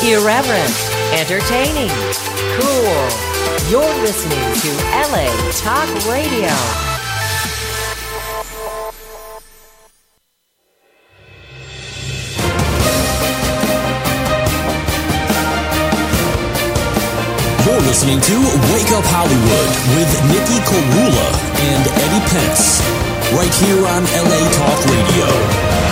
Irreverent, entertaining, cool. You're listening to LA Talk Radio. You're listening to Wake Up Hollywood with Nikki Korula and Eddie Pence, right here on LA Talk Radio.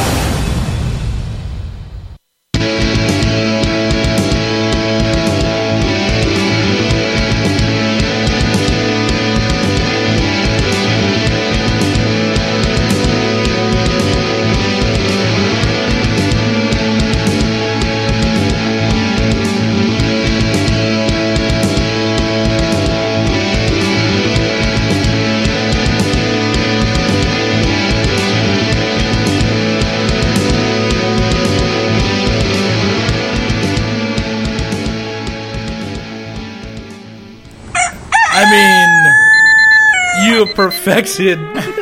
Perfection.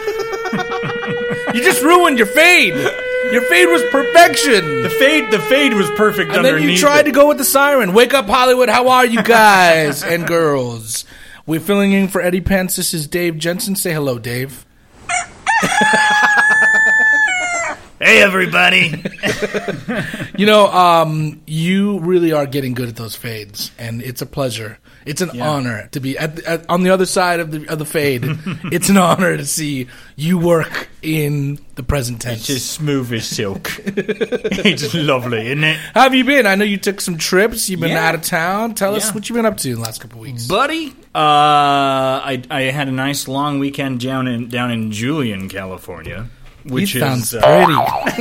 You just ruined your fade. Your fade was perfection. The fade was perfect. And then you tried to go with the siren. Wake up, Hollywood. How are you guys and girls? We're filling in for Eddie Pence. This is Dave Jensen. Say hello, Dave. Hey, everybody. You really are getting good at those fades, and it's a pleasure. It's an honor to be on the other side of the fade. It's an honor to see you work in the present tense. It's just smooth as silk. It's lovely, isn't it? How have you been? I know you took some trips. You've been out of town. Tell us what you've been up to in the last couple of weeks. Buddy, I had a nice long weekend down in Julian, California. Which sounds is pretty.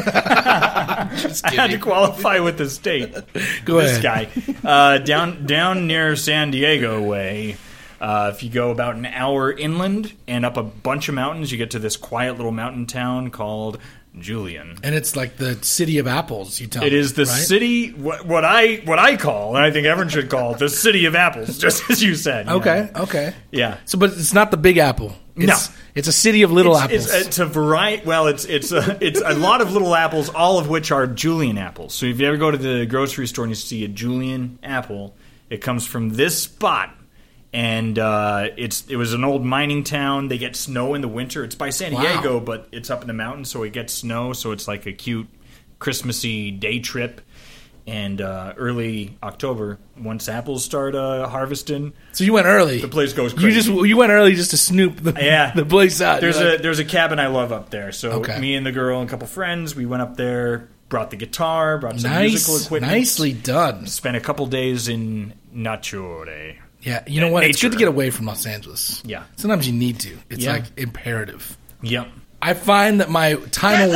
I had to qualify with the state. Go this ahead. Guy down near San Diego way. If you go about an hour inland and up a bunch of mountains, you get to this quiet little mountain town called Julian. And it's like the city of apples. You tell me. It is the city. What I call, and I think everyone should call, the city of apples, just as you said. Okay. Yeah. So, but it's not the Big Apple. It's a city of little apples. It's a variety. Well, it's a lot of little apples, all of which are Julian apples. So if you ever go to the grocery store and you see a Julian apple, it comes from this spot, and it was an old mining town. They get snow in the winter. It's by San Diego, but it's up in the mountains, so it gets snow. So it's like a cute Christmassy day trip. And early October, once apples start harvesting, so you went early. The place goes crazy. You went early just to snoop the place out. There's a cabin I love up there. So me and the girl and a couple friends, we went up there, brought the guitar, brought some musical equipment. Nicely done. Spent a couple days in Nature. Yeah, you know what? Nature. It's good to get away from Los Angeles. Yeah, sometimes you need to. It's like imperative. Yep. I find that my time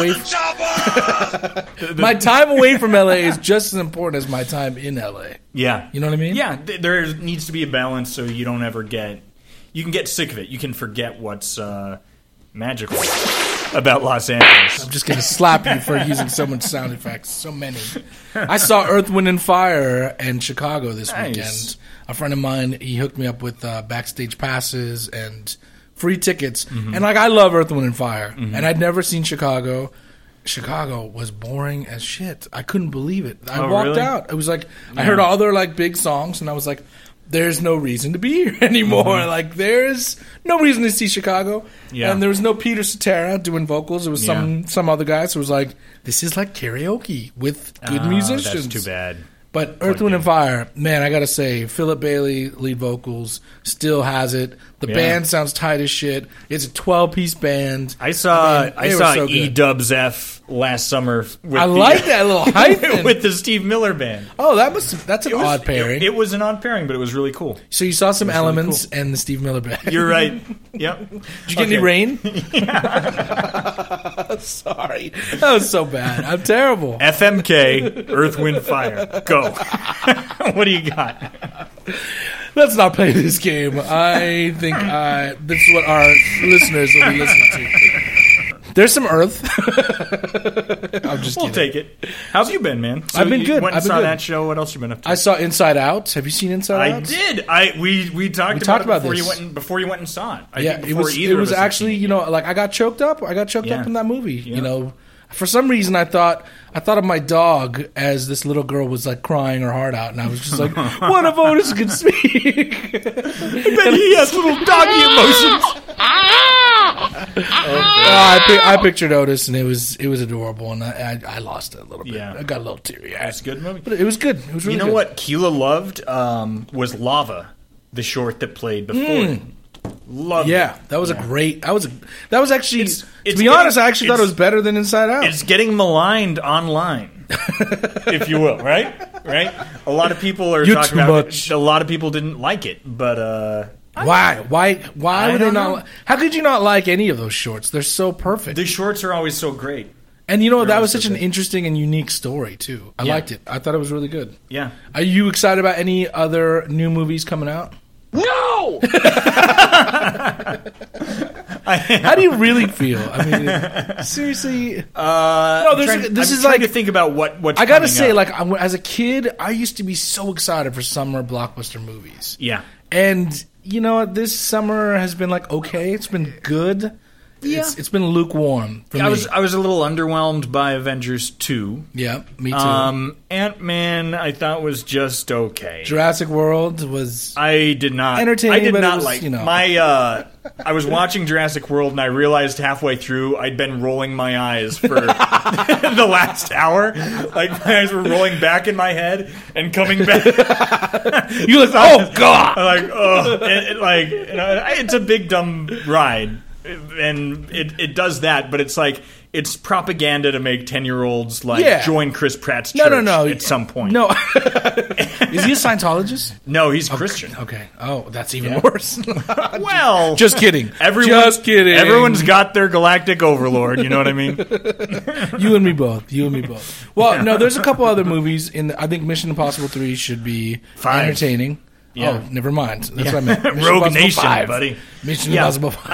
away from LA is just as important as my time in LA. Yeah. You know what I mean? Yeah, there needs to be a balance so you don't ever you can get sick of it. You can forget what's magical about Los Angeles. I'm just going to slap you for using so much sound effects. So many. I saw Earth, Wind, and Fire in Chicago this weekend. A friend of mine, he hooked me up with backstage passes and free tickets. Mm-hmm. And I love Earth, Wind, and Fire. Mm-hmm. And I'd never seen Chicago. Chicago was boring as shit. I couldn't believe it. I walked out. It was like, I heard all their big songs, and I was like, there's no reason to be here anymore. Mm-hmm. There's no reason to see Chicago. Yeah. And there was no Peter Cetera doing vocals. It was some other guy. So it was like, this is like karaoke with good musicians. That's too bad. But Earth, Wind, and Fire, man, I got to say, Philip Bailey, lead vocals, still has it. The band sounds tight as shit. It's a 12-piece band. I saw E-Dubs F last summer. I like that little hype. With the Steve Miller Band. Oh, that's an odd pairing. It was an odd pairing, but it was really cool. So you saw some Elements and the Steve Miller Band. You're right. Yep. Did you get any rain? Sorry. That was so bad. I'm terrible. FMK, Earth, Wind, Fire. Go. What do you got? Let's not play this game. I think this is what our listeners will be listening to. There's some Earth. I'm just kidding. We'll take it. How have you been, man? So I've been good. Went and saw that show. What else you been up to? I saw Inside Out. Have you seen Inside Out? I did. We talked about it before you went and saw it. It was actually, I got choked up. I got choked up in that movie. Yeah. For some reason, I thought of my dog as this little girl was like crying her heart out, and I was just like, "What if Otis could speak?" I bet he has little doggy emotions. I pictured Otis, and it was adorable, and I lost it a little bit. Yeah. I got a little teary. That's a good movie. But it was good. It was really good. You know what Keela loved was Lava, the short that played before it. Loved it. Yeah, that was a great. That was actually. It's to be honest, I actually thought it was better than Inside Out. It's getting maligned online, if you will, right? Right? A lot of people are talking about it. A lot of people didn't like it, but why would they not? How could you not like any of those shorts? They're so perfect. The shorts are always so great. And that was such an interesting and unique story too. I liked it. I thought it was really good. Yeah. Are you excited about any other new movies coming out? No! How do you really feel? I mean, seriously. I'm trying to think about what's I gotta say, up. as a kid, I used to be so excited for summer blockbuster movies. Yeah. And you know what? This summer has been okay. It's been good. Yeah. It's been lukewarm for me. I was a little underwhelmed by Avengers 2. Yeah, me too. Ant-Man I thought was just okay. Jurassic World was I did not entertaining. I did but not it was, like my I was watching Jurassic World and I realized halfway through I'd been rolling my eyes for the last hour. Like my eyes were rolling back in my head and coming back. You're like, oh god! I'm like, oh, it's a big dumb ride. And it does that, but it's like it's propaganda to make 10-year-olds join Chris Pratt's church at some point. No, is he a Scientologist? No, he's Christian. Okay. Oh, that's even worse. Well, just kidding. Just kidding. Everyone's got their galactic overlord. You know what I mean? You and me both. Well, no, there's a couple other movies I think Mission Impossible 3 should be entertaining. Yeah. Oh, never mind. That's what I meant. Rogue Nation, 5. Buddy. Mission Impossible 5. I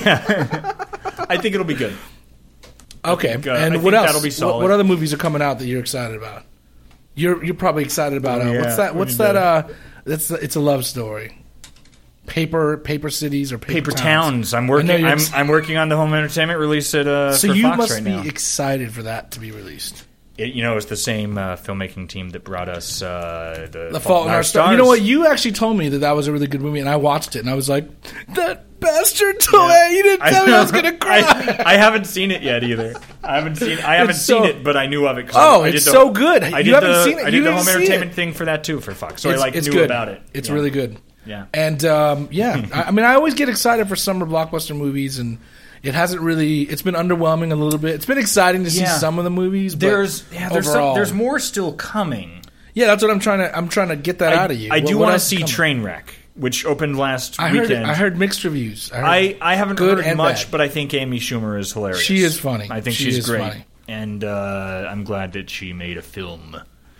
think it'll be good. Okay. And what else? That'll be solid. What other movies are coming out that you're excited about? You're probably excited about what's that? It's a love story. Paper cities or paper towns. I'm working on the home entertainment release at so for you Fox must right be now. Excited for that to be released. It's the same filmmaking team that brought us The Fault in Our Stars. You know what? You actually told me that was a really good movie, and I watched it, and I was like, that bastard told me. You didn't tell me I was going to cry. I haven't seen it yet either. I haven't seen it, but I knew of it. It's so good. You haven't seen it. I did the home entertainment thing for that, too, for Fox. So I knew about it. It's really good. Yeah. And, I mean, I always get excited for summer blockbuster movies, and it hasn't really. It's been underwhelming a little bit. It's been exciting to see some of the movies. But there's more still coming. Yeah, that's what I'm trying to get that out of you. I do want to see Trainwreck, which opened last weekend. I heard mixed reviews. I haven't heard much, but I think Amy Schumer is hilarious. She is funny. I think she's great, funny. And I'm glad that she made a film.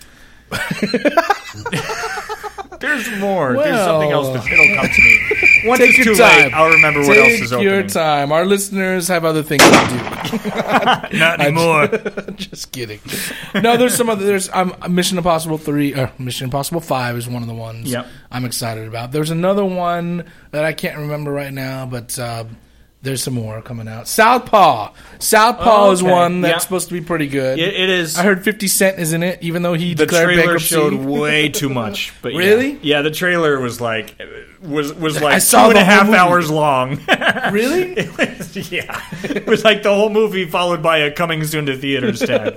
There's more. There's something else that'll come to me. Once it's too late, I'll remember what else is opening. Take your time. Our listeners have other things to do. Not anymore. Just kidding. No, there's some other. There's Mission Impossible 3. Mission Impossible 5 is one of the ones I'm excited about. There's another one that I can't remember right now, but there's some more coming out. Southpaw is one that's supposed to be pretty good. It is. I heard 50 Cent is in it, even though he declared bankruptcy. The trailer showed way too much. But really? Yeah, the trailer was like 2.5 hours long. Really? It was like the whole movie followed by a coming soon to theaters tag.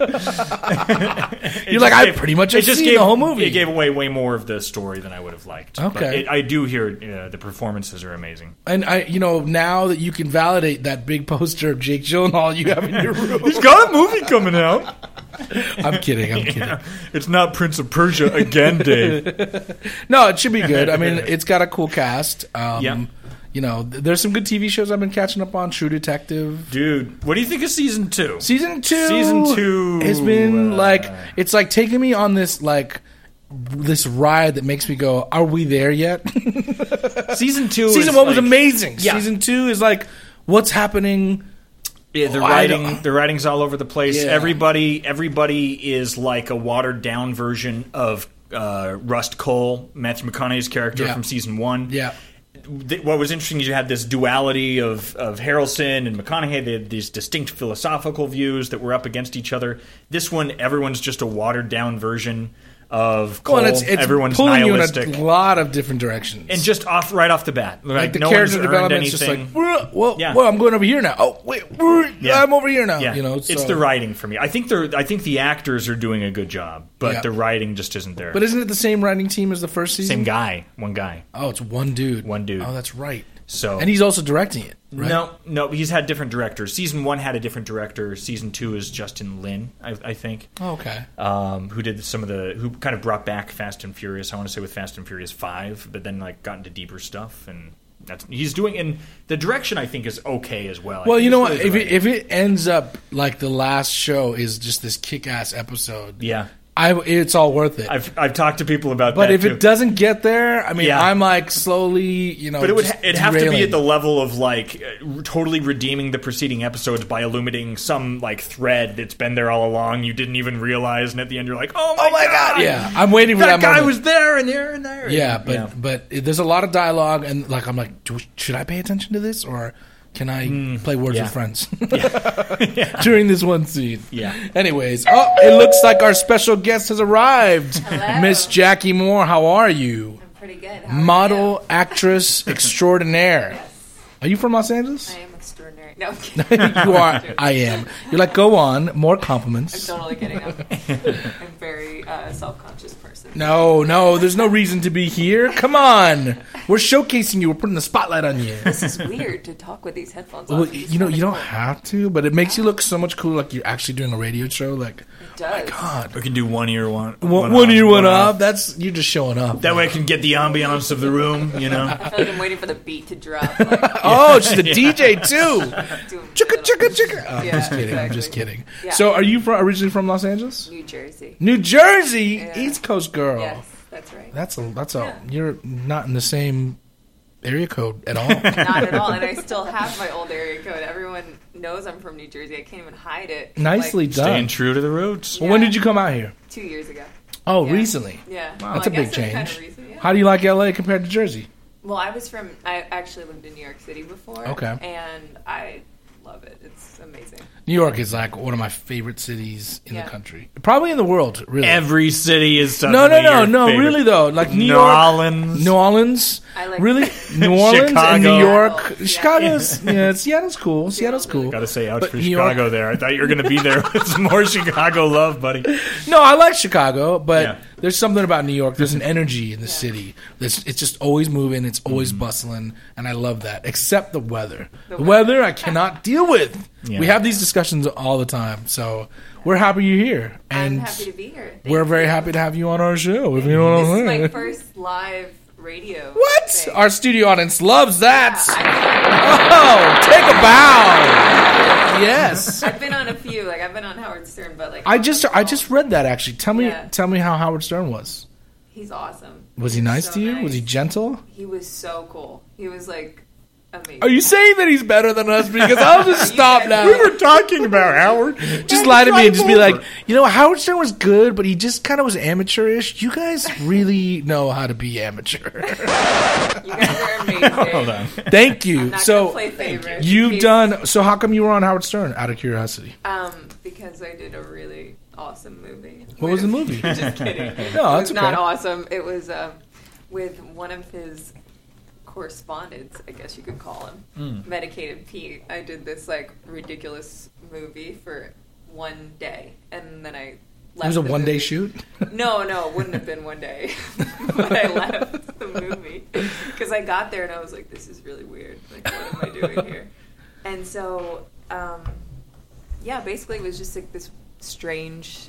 I pretty much have seen the whole movie. It gave away way more of the story than I would have liked. Okay. But I do hear the performances are amazing. And now that you can validate that big poster of Jake Gyllenhaal you have in your room. He's got a movie coming out. I'm kidding. It's not Prince of Persia again, Dave. No, it should be good. I mean, it's got a cool cast. There's some good TV shows I've been catching up on. True Detective. Dude, what do you think of Season 2? Season 2 has been it's like taking me on this ride that makes me go, are we there yet? Season 1 was amazing. Yeah. Season 2 is like, what's happening? Yeah, the writing's all over the place. Yeah. Everybody is like a watered down version of Rust Cole, Matthew McConaughey's character from Season 1. Yeah. what was interesting is you had this duality of Harrelson and McConaughey. They had these distinct philosophical views that were up against each other. This one, everyone's just a watered down version of Cole. Well, it's everyone's pulling nihilistic. you in a lot of different directions. And just right off the bat. Like the no character one's earned development's just anything. like, well, I'm going over here now. Oh, wait, I'm over here now. Yeah. You know, it's the writing for me. I think the actors are doing a good job, but the writing just isn't there. But isn't it the same writing team as the first season? Same guy, one guy. Oh, it's one dude. One dude. Oh, that's right. So, and he's also directing it, right? No, he's had different directors. Season 1 had a different director. Season 2 is Justin Lin, I think. Oh, okay. Who did who kind of brought back Fast and Furious, I want to say with Fast and Furious 5, but then like got into deeper stuff, and he's doing, and the direction I think is okay as well. Well, you know what, if it ends up like the last show is just this kick-ass episode, it's all worth it. I've talked to people about but that. But if it doesn't get there, I mean, I'm like slowly, But it'd have to be at the level of like totally redeeming the preceding episodes by illuminating some like thread that's been there all along. You didn't even realize, and at the end you're like, oh my god! Yeah, I'm waiting for that guy moment. was there and there and there. Yeah, but there's a lot of dialogue, and like I'm like, should I pay attention to this or? Can I play Words with Friends during this one scene? Yeah. Anyways, it looks like our special guest has arrived. Hello. Miss Jackie Moore, how are you? I'm pretty good. Model, actress extraordinaire. Yes. Are you from Los Angeles? I am extraordinary. No, I'm kidding. You are. I am. You're like, go on. More compliments. I'm totally kidding. I'm a very self-conscious person. No, there's no reason to be here. Come on. We're showcasing you. We're putting the spotlight on you. This is weird to talk with these headphones on. Well, you don't have to, but it makes you look so much cooler, like you're actually doing a radio show. Like, it does. My God. We can do one ear, one ear, one off. That's, you're just showing up. That way I can get the ambiance of the room, you know? I feel like I'm waiting for the beat to drop. Like, oh, she's a DJ, too. Chicka, chicka. Oh, yeah, I'm just kidding. exactly. I'm just kidding. Yeah. So are you originally from Los Angeles? New Jersey. New Jersey? Yeah. East Coast girl. Yes, that's right. That's you're not in the same area code at all. Not at all, and I still have my old area code. Everyone knows I'm from New Jersey. I can't even hide it. Nicely done. Staying true to the roots. Well, when did you come out here? 2 years ago. Oh, Yeah. recently. Yeah. Wow. Well, That's a I big guess change. Kind of recent, yeah. How do you like LA compared to Jersey? Well, I actually lived in New York City before. Okay. And I love it. It's amazing. New York is like one of my favorite cities in the Yeah. country. Probably in the world, really. Every city is something. No, really though. Like New Orleans. I like Really? New Orleans Chicago. and New York. Seattle. Chicago's, Seattle's cool. Seattle's cool. Gotta say, ouch But for New Chicago York- there. I thought you were gonna be there with some more Chicago love, buddy. No, I like Chicago, but Yeah. there's something about New York. There's an energy in the city. It's just always moving. It's always bustling, and I love that. Except the weather. The weather I cannot deal with. Yeah. We have these discussions all the time, so we're happy you're here, and I'm happy to be here. Thank we're you. very happy to have you on our show. If you know what I'm This is saying. my first live radio. What? thing. Our studio audience loves that. Yeah, Oh, take a bow. Yes. I've been on a few. Like I've been on Howard Stern, but like I just read that actually. Tell me how Howard Stern was. he's awesome. Was he He's nice so to you? nice. Was he gentle? He was so cool. He was like amazing. Are you saying that he's better than us? Because I'll just stop now. We were talking about Howard. Just lie to me and just be like, Howard Stern was good, but he just kind of was amateurish. You guys really know how to be amateur. You guys are amazing. Hold on. Thank you. I'm not So gonna play favorites. you've done. So how come you were on Howard Stern? Out of curiosity. Because I did a really awesome movie. What was the movie? Just kidding. No, It that's was not okay. awesome. It was with one of his correspondents, I guess you could call him, Medicated Pete. I did this like ridiculous movie for one day, and then I left. It was a the one-day movie. shoot. No, it wouldn't have been one day. But I left the movie because I got there and I was like, "This is really weird. Like, what am I doing here?" And so, basically, it was just like this strange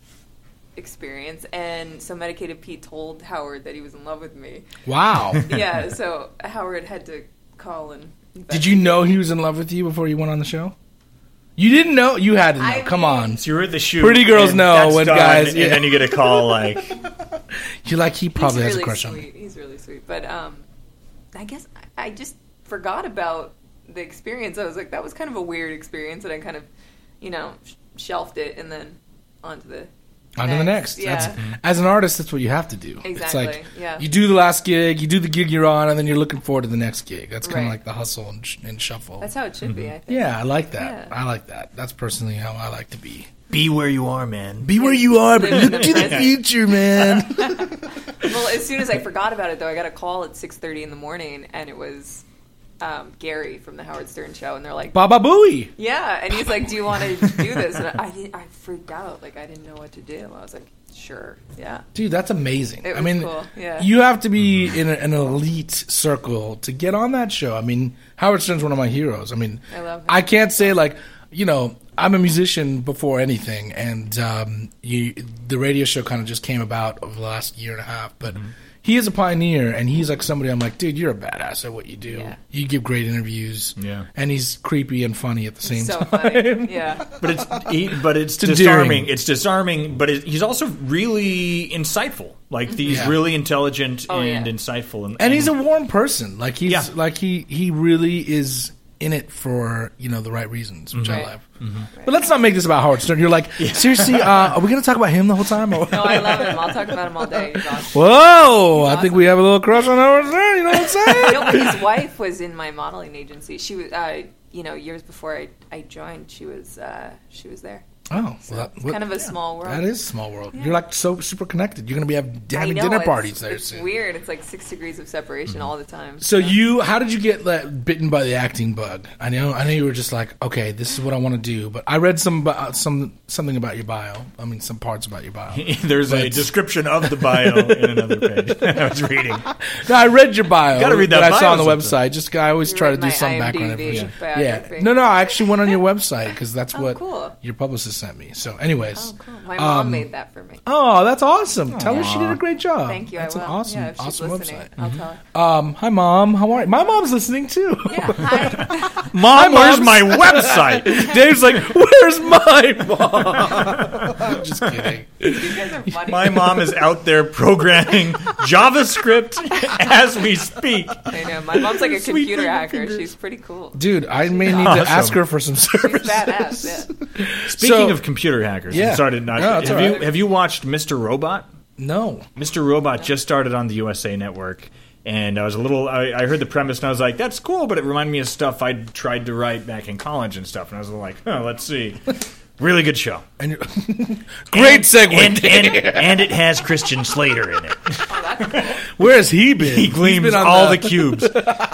experience. And so, Medicated Pete told Howard that he was in love with me. Wow. Yeah, so Howard had to call and. Did you know he was in love with you before you went on the show? You didn't know? You had to know. Come mean- on. So you're at the shoot. Pretty girls and know that's when done, guys- and yeah. then you get a call like, You're like, he probably He's has really a crush on me. sweet. He's really sweet. But I guess I just forgot about the experience. I was like, that was kind of a weird experience, and I kind of, shelved it and then onto the On to the next. Yeah. As an artist, that's what you have to do. Exactly. It's like yeah. you do the last gig, you do the gig you're on, and then you're looking forward to the next gig. That's kind of Right. like the hustle and shuffle. That's how it should be, I think. Yeah, I like that. Yeah. I like that. That's personally how I like to be. Be where you are, man. Be where you are, but Live in look the to the present. future, man. Well, as soon as I forgot about it, though, I got a call at 6:30 in the morning, and it was Gary from the Howard Stern Show, and they're like, Baba Booey. yeah, and he's like, do you want to do this? And I freaked out. Like, I didn't know what to do. I was like, sure, yeah. Dude, that's amazing. It I was mean, cool, yeah. you have to be in an elite circle to get on that show. I mean, Howard Stern's one of my heroes. I mean, I love him. I can't say like, you know, I'm a musician before anything, and the radio show kind of just came about over the last year and a half. But he is a pioneer, and he's like somebody I'm like, dude, you're a badass at what you do. Yeah. You give great interviews, Yeah. and he's creepy and funny at the same So time. funny. Yeah. But it's endearing. disarming. It's disarming, but he's also really insightful. Like he's Yeah. really intelligent Oh, and yeah. insightful, And he's a warm person. Like he's Yeah. like he really is in it for, you know, the right reasons, which I Right. love. But let's not make this about Howard Stern. You're like, seriously, are we going to talk about him the whole time? Or- No, I love him. I'll talk about him all day. He's awesome. Whoa! I think awesome. we have a little crush on Howard Stern. You know what I'm saying? No, but his wife was in my modeling agency. She was, years before I joined, she was there. Oh, So well, it's kind of a small world. That is a small world. You're like so super connected. You're going to be having I know, dinner it's- parties there It's soon. weird. It's like 6 degrees of separation all the time. So how did you get bitten by the acting bug? I know you were just like, okay, this is what I want to do. But I read something about your bio. I mean, some parts about your bio. There's a description of the bio in another page. I was reading. No, I read your bio. Gotta read that I saw bio on the sometime. website. Just I always You try to read do my some background IMDb information. biography. Yeah, no, I actually went on your website because that's Oh, what cool. your publicist sent me. So, anyways, Oh, cool. My mom made that for me. oh, that's awesome. Tell her she did a great job. Thank you. That's I an will. awesome, yeah, if she's awesome listening, website. I'll tell her. Hi, Mom. How are you? My mom's listening too. Yeah, hi. Mom, where's Moms. my website? Dave's like, "Where's my mom?" I'm just kidding. You guys are funny. My mom is out there programming JavaScript as we speak. I know. My mom's like a Sweet computer little hacker. fingers. She's pretty cool. Dude, I may need Awesome. to ask her for some She's service. badass. Yeah. Speaking So- of computer hackers, Yeah. I'm sorry to not. No, it's all right. Have you watched Mr. Robot? No. Mr. Robot just started on the USA Network, and I was I heard the premise, and I was like, that's cool, but it reminded me of stuff I'd tried to write back in college and stuff, and I was like, let's see. Really good show. And great segue. And it has Christian Slater in it. Where has he been? He He's gleams been on all the cubes.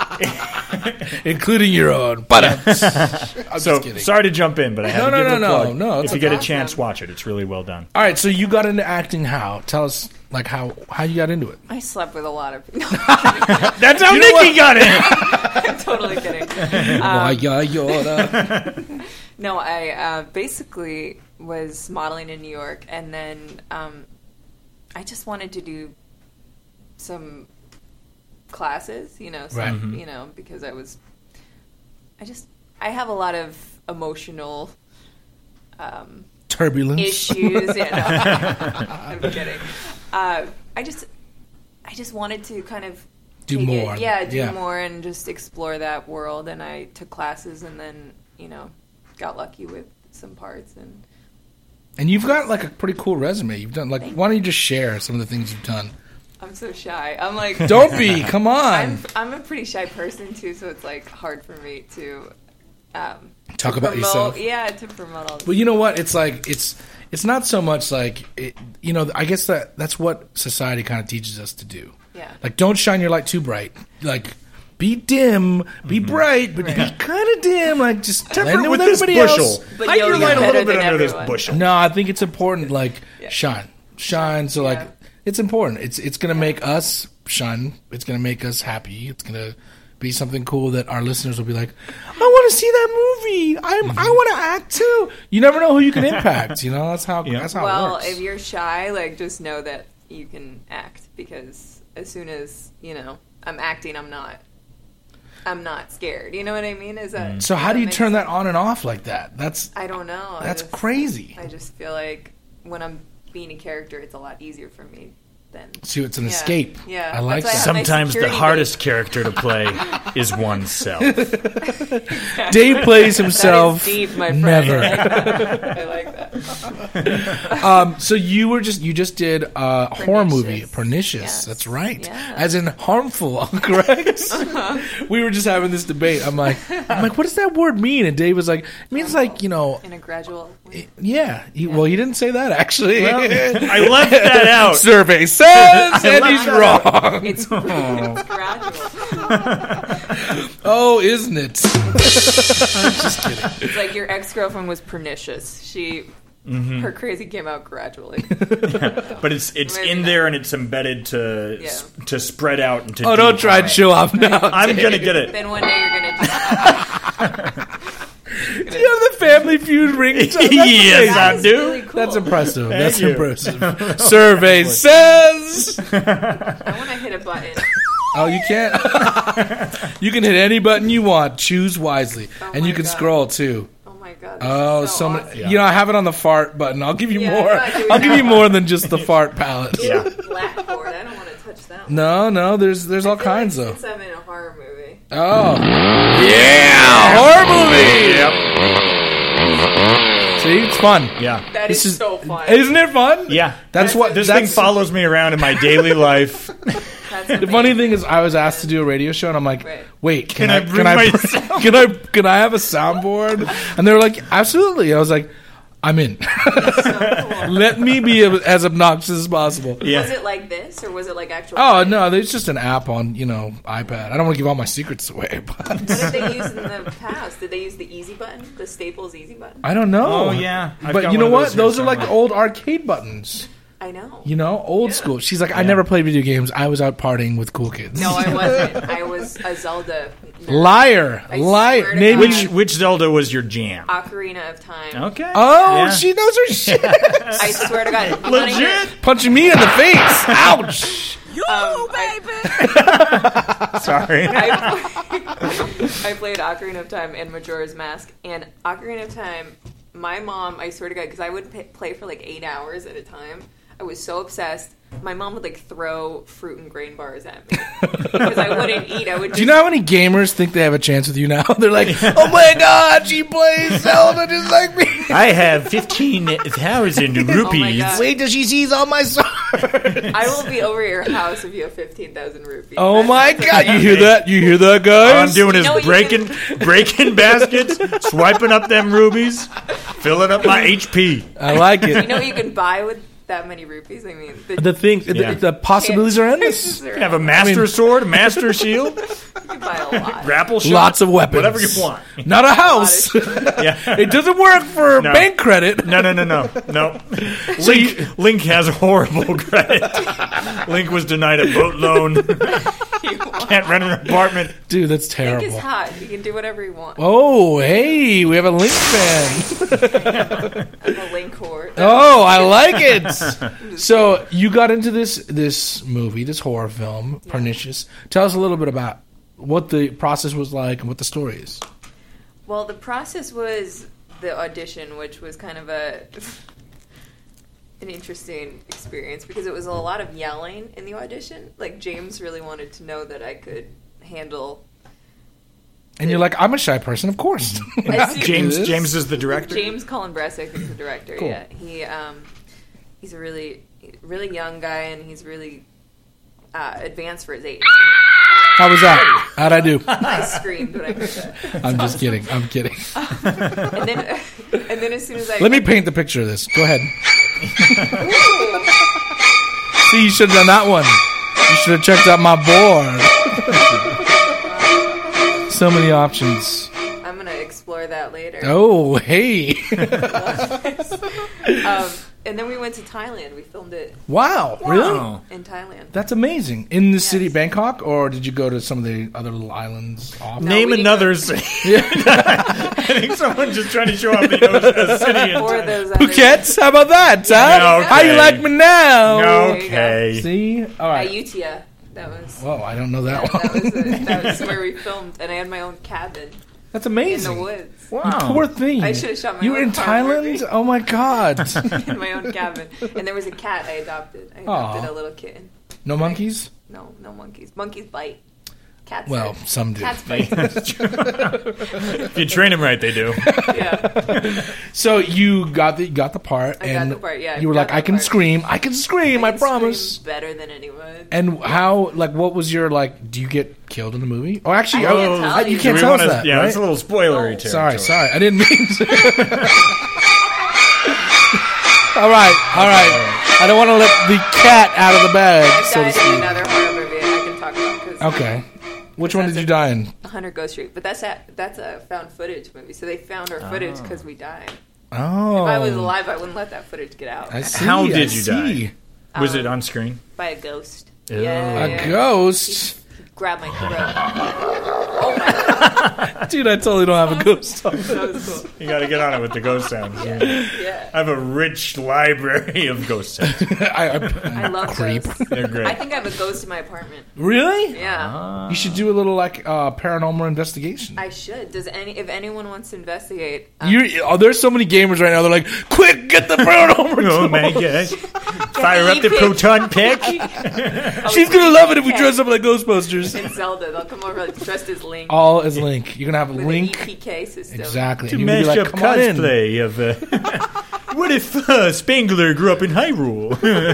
including your own. But I'm So just kidding. sorry to jump in, but I have to No, give no, it a no, plug. no, If it's you get a awesome. chance, watch it. It's really well done. All right, so you got into acting how? Tell us, like, how you got into it. I slept with a lot of people. That's how Nikki got in. I'm totally kidding. Why, yeah, Yoda. No, I basically was modeling in New York, and then I just wanted to do some classes, Right. because I have a lot of emotional Turbulence. issues. I'm kidding. I just wanted to kind of Do take more. do more and just explore that world. And I took classes, and then got lucky with some parts. And you've got, like, a pretty cool resume. You've done, like, why don't you just share some of the things you've done? I'm so shy. I'm like, Don't be. Come on. I'm a pretty shy person too, so it's like hard for me to Talk to about promote, yourself. Yeah, to promote all this. But you know what? It's like it's not so much like I guess that's what society kind of teaches us to do. Yeah. Like, don't shine your light too bright. Like, be dim, be bright, but be kind of dim. Like, just blend Temper in with with this everybody bushel. else. But Hide you'll your get light a better little bit than under this everyone. bushel. No, I think it's important. Like, Yeah. shine. So, like, Yeah. it's important. It's gonna make us shine. It's gonna make us happy. It's gonna be something cool that our listeners will be like, I want to see that movie. I want to act too. You never know who you can impact. That's how that's how it Well, works. if you're shy, like just know that you can act, because as soon as I'm acting, I'm not scared. You know what I mean? Is that So how do you makes turn that sense? on and off like that? That's I don't know. crazy. I just feel like when I'm being a character, it's a lot easier for me than. See, it's an Yeah. escape. Yeah. I like That's that. why I have my Sometimes the security hardest character to play is oneself. Dave plays himself. That is deep, my friend. Never. I like that. So you just did a horror movie, Pernicious. Yes. That's right. Yeah. As in harmful, correct? We were just having this debate. I'm like, what does that word mean? And Dave was like, it means like, in a gradual way. yeah. Well, he didn't say that actually. Well, I left that out. Survey says, and he's wrong. It's gradual. Oh, isn't it? I'm just kidding. It's like your ex-girlfriend was pernicious. Her crazy came out gradually. But it's Maybe in not. there and it's embedded to spread out and to. Oh, don't try and show off now. I'm gonna get it. Then one day you're gonna just Do you have the Family Feud ringtone? Yes, I That's do. really cool. That's impressive. Thank That's you. impressive. Survey says. I want to hit a button. Oh, you can't. You can hit any button you want. Choose wisely, Oh and you my can God. scroll too. Oh my god. Oh, This is so many. awesome. You know, I have it on the fart button. I'll give you Yeah, more. I'm not doing I'll give you that. more than just the fart palette. Yeah. Blackboard. I don't want to touch that one. No. There's all I feel kinds like though. Since I'm in a horror movie. Oh, yeah, horror movie. See, it's fun. Yeah. That This is is- so fun. Isn't it fun? Yeah. That's what This thing that's- follows me around in my daily life. That's The funny thing is, I was asked to do a radio show, and I'm like, Right. "Wait, Can I bring my sound? can I have a soundboard?" And they were like, "Absolutely." I was like, "I'm in. Let me be as obnoxious as possible." Yeah. Was it like this, or was it like actual? Oh fun? no, there's just an app on iPad. I don't want to give all my secrets away, but What did they use in the past? Did they use the easy button, the Staples easy button? I don't know. Oh, yeah. I've but got you one know of what? those Those here are like the somewhere. old arcade buttons. I know. Old school. She's like, I never played video games. I was out partying with cool kids. No, I wasn't. I was a Zelda nerd. Liar. I swear to Name God. me. Which Zelda was your jam? Ocarina of Time. Okay. Oh, Yeah. she knows her shit. I swear to God. you wanna hear- Legit. Punching me in the face. Ouch. Sorry. I played Ocarina of Time and Majora's Mask. And Ocarina of Time, my mom, I swear to God, because I would play for like 8 hours at a time. I was so obsessed. My mom would like throw fruit and grain bars at me because I wouldn't eat. I would. Just, Do you know how many gamers think they have a chance with you now? They're like, oh my god, she plays Zelda just like me. I have 15,000 rupees. God. Wait till she sees all my swords. I will be over at your house if you have 15,000 rupees. Oh That's- my that's god, you okay. hear that? You hear that, All I'm guys? doing is You know, you breaking baskets, swiping up them rubies, filling up my HP. I like You it. know what you can buy with that many rupees? I mean, The thing, Yeah. the possibilities are endless. You can have a master sword, a master shield, You can buy a lot. grapple shot, Lots of weapons. whatever you want. Not a house. Yeah. It doesn't work for No. bank credit. No. So you, Link has a horrible credit. Link was denied a boat loan. Can't rent an apartment. dude, that's Link terrible. is hot. You can do whatever you want. Oh, hey, we have a Link fan. I'm a Link whore. Oh, I like it. So you got into this movie, this horror film, Pernicious. Tell us a little bit about what the process was like and what the story is. Well, the process was the audition, which was kind of an interesting experience because it was a lot of yelling in the audition. Like, James really wanted to know that I could handle. And you're like, I'm a shy person, of course. James is the director. James Colin Bresic is the director. Cool. Yeah, he's a really young guy, and he's really advanced for his age. How was that? How'd I do? I screamed when I heard that. I'm just kidding. I'm kidding. And then as soon as I Let me paint the picture of this. Go ahead. See, you should have done that one. You should have checked out my board. So many options. I'm gonna explore that later. Oh, hey. And then we went to Thailand. We filmed it Wow. Really? Wow. in Thailand. That's amazing. In the city, Yes. Bangkok, or did you go to some of the other little islands off? No, Name we didn't another go- city. I think someone's just trying to show off that he knows a city. in Or Thailand. those other Phuket? How about that, huh? No, How you okay. like me now? Okay. See? All right. Ayutthaya. That was. Whoa, I don't know that that, one. that was where we filmed, and I had my own cabin That's in amazing. the woods. You Wow. poor thing. I should have shot my You were own in horror movie. Thailand? Oh my god. In my own cabin, and there was a cat I adopted. I adopted Aw. a little kitten. No monkeys? No monkeys. Monkeys bite. Cats. Well, some do. Cats bite. If you train them right, they do. Yeah. So you got the part, I and got the part, yeah, you were got like, that "I can part. scream, I can scream, I can promise." scream better than anyone. And how? Like, what was your like? Do you get killed in the movie? Oh, actually, I can't tell you you. can't We tell us wanna- that. Yeah, right? it's a little spoilery. Oh. Sorry, territory. I didn't mean to. All right. I don't want to let the cat out of the bag, I've so to died in speak. another horror movie I can talk about. 'Cause Okay. Which one did you die in? 100 Ghost Street. But that's a found footage movie. So they found our footage because we died. Oh. If I was alive, I wouldn't let that footage get out. I see. How I did you see. die? Was it on screen? By a ghost. Ew. A ghost? Grabbed my throat. Oh my god. Dude, I totally don't have a ghost. That was cool. You got to get on it with the ghost sounds. Yeah. I have a rich library of ghost sounds. I love creep. ghosts. They're great. I think I have a ghost in my apartment. Really? Yeah. You should do a little like paranormal investigation. I should. If anyone wants to investigate, There's so many gamers right now. They're like, "Quick, get the paranormal!" Oh my god! Fire up the E-pick. proton pack. She's gonna love it if we dress up like Ghostbusters. in Zelda, they'll come over dressed as Link All is Link. You're gonna have a with Link. an EPK system. Exactly. To And you're gonna mash be up like, "Come on in." cosplay of. What if Spangler grew up in Hyrule?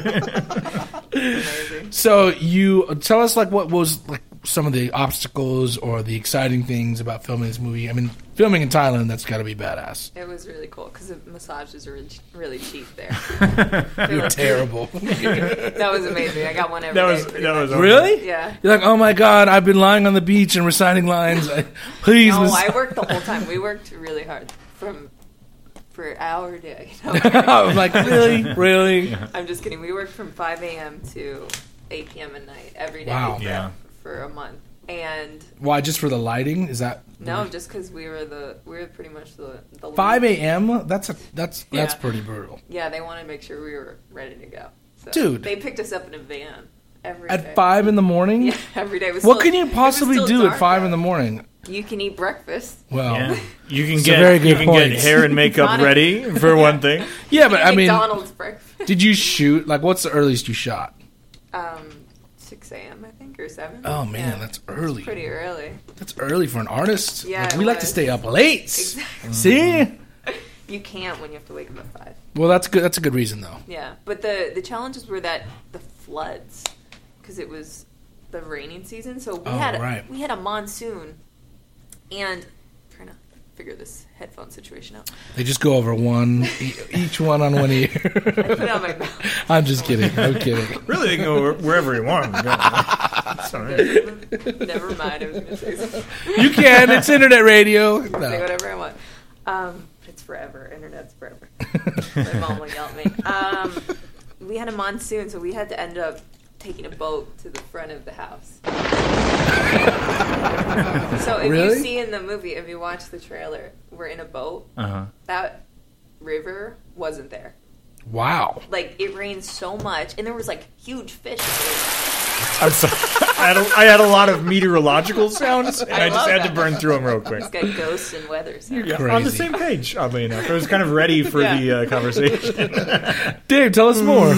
Amazing. So you tell us like what was like some of the obstacles or the exciting things about filming this movie. I mean, filming in Thailand, that's got to be badass. It was really cool because the massages are really cheap there. You're terrible. That was amazing. I got one every That day, was pretty that much. was Really? Yeah. You're like, "Oh my god, I've been lying on the beach and reciting lines. Please." No, miss-" I worked the whole time. We worked really hard for an hour a day. No, I'm like, really? I'm just kidding. We worked from 5 a.m. to 8 p.m. at night every day Wow. Yeah. for a month. And Why? Just for the lighting? Is that no, just because we were pretty much the 5 lead. a.m.? That's Yeah. pretty brutal. Yeah, they wanted to make sure we were ready to go. So Dude. they picked us up in a van every day. At 5 in the morning? Yeah, every day. It was What still- can you it was possibly still do at dark 5 out. in the morning? You can eat breakfast. Well, Yeah. You can It's a very good you can point. get hair and makeup Honest- ready for one thing. yeah, but I mean, McDonald's breakfast. did you shoot? Like, what's the earliest you shot? 6 a.m. I think or 7. Oh man, Yeah. that's early. Pretty early. That's early for an artist. Yeah, Like, it we like to was. stay up late. Exactly. See? You can't when you have to wake up at 5. Well, that's good. That's a good reason, though. Yeah, but the challenges were that the floods, because it was the raining season. So we Oh, had right. we had a monsoon, and I'm trying to figure this headphone situation out. They just go over one, each one on one ear. I put it on my mouth. I'm just kidding. I'm kidding. Really, they can go wherever you want. Go. It's all right. Never mind. I was going to say something. You can. It's internet radio. Say No. whatever I want. It's forever. Internet's forever. My mom will yell at me. We had a monsoon, so we had to end up taking a boat to the front of the house. So if Really? you see in the movie, if you watch the trailer, we're in a boat. Uh-huh. That river wasn't there. Wow. Like, it rained so much, and there was, like, huge fish. I'm sorry. I had a lot of meteorological sounds, and I just love had to that. burn through them real quick. It's got ghosts and weather. So. Yeah, Crazy. on the same page, oddly enough. I was kind of ready for Yeah. the conversation. Dave, tell us more.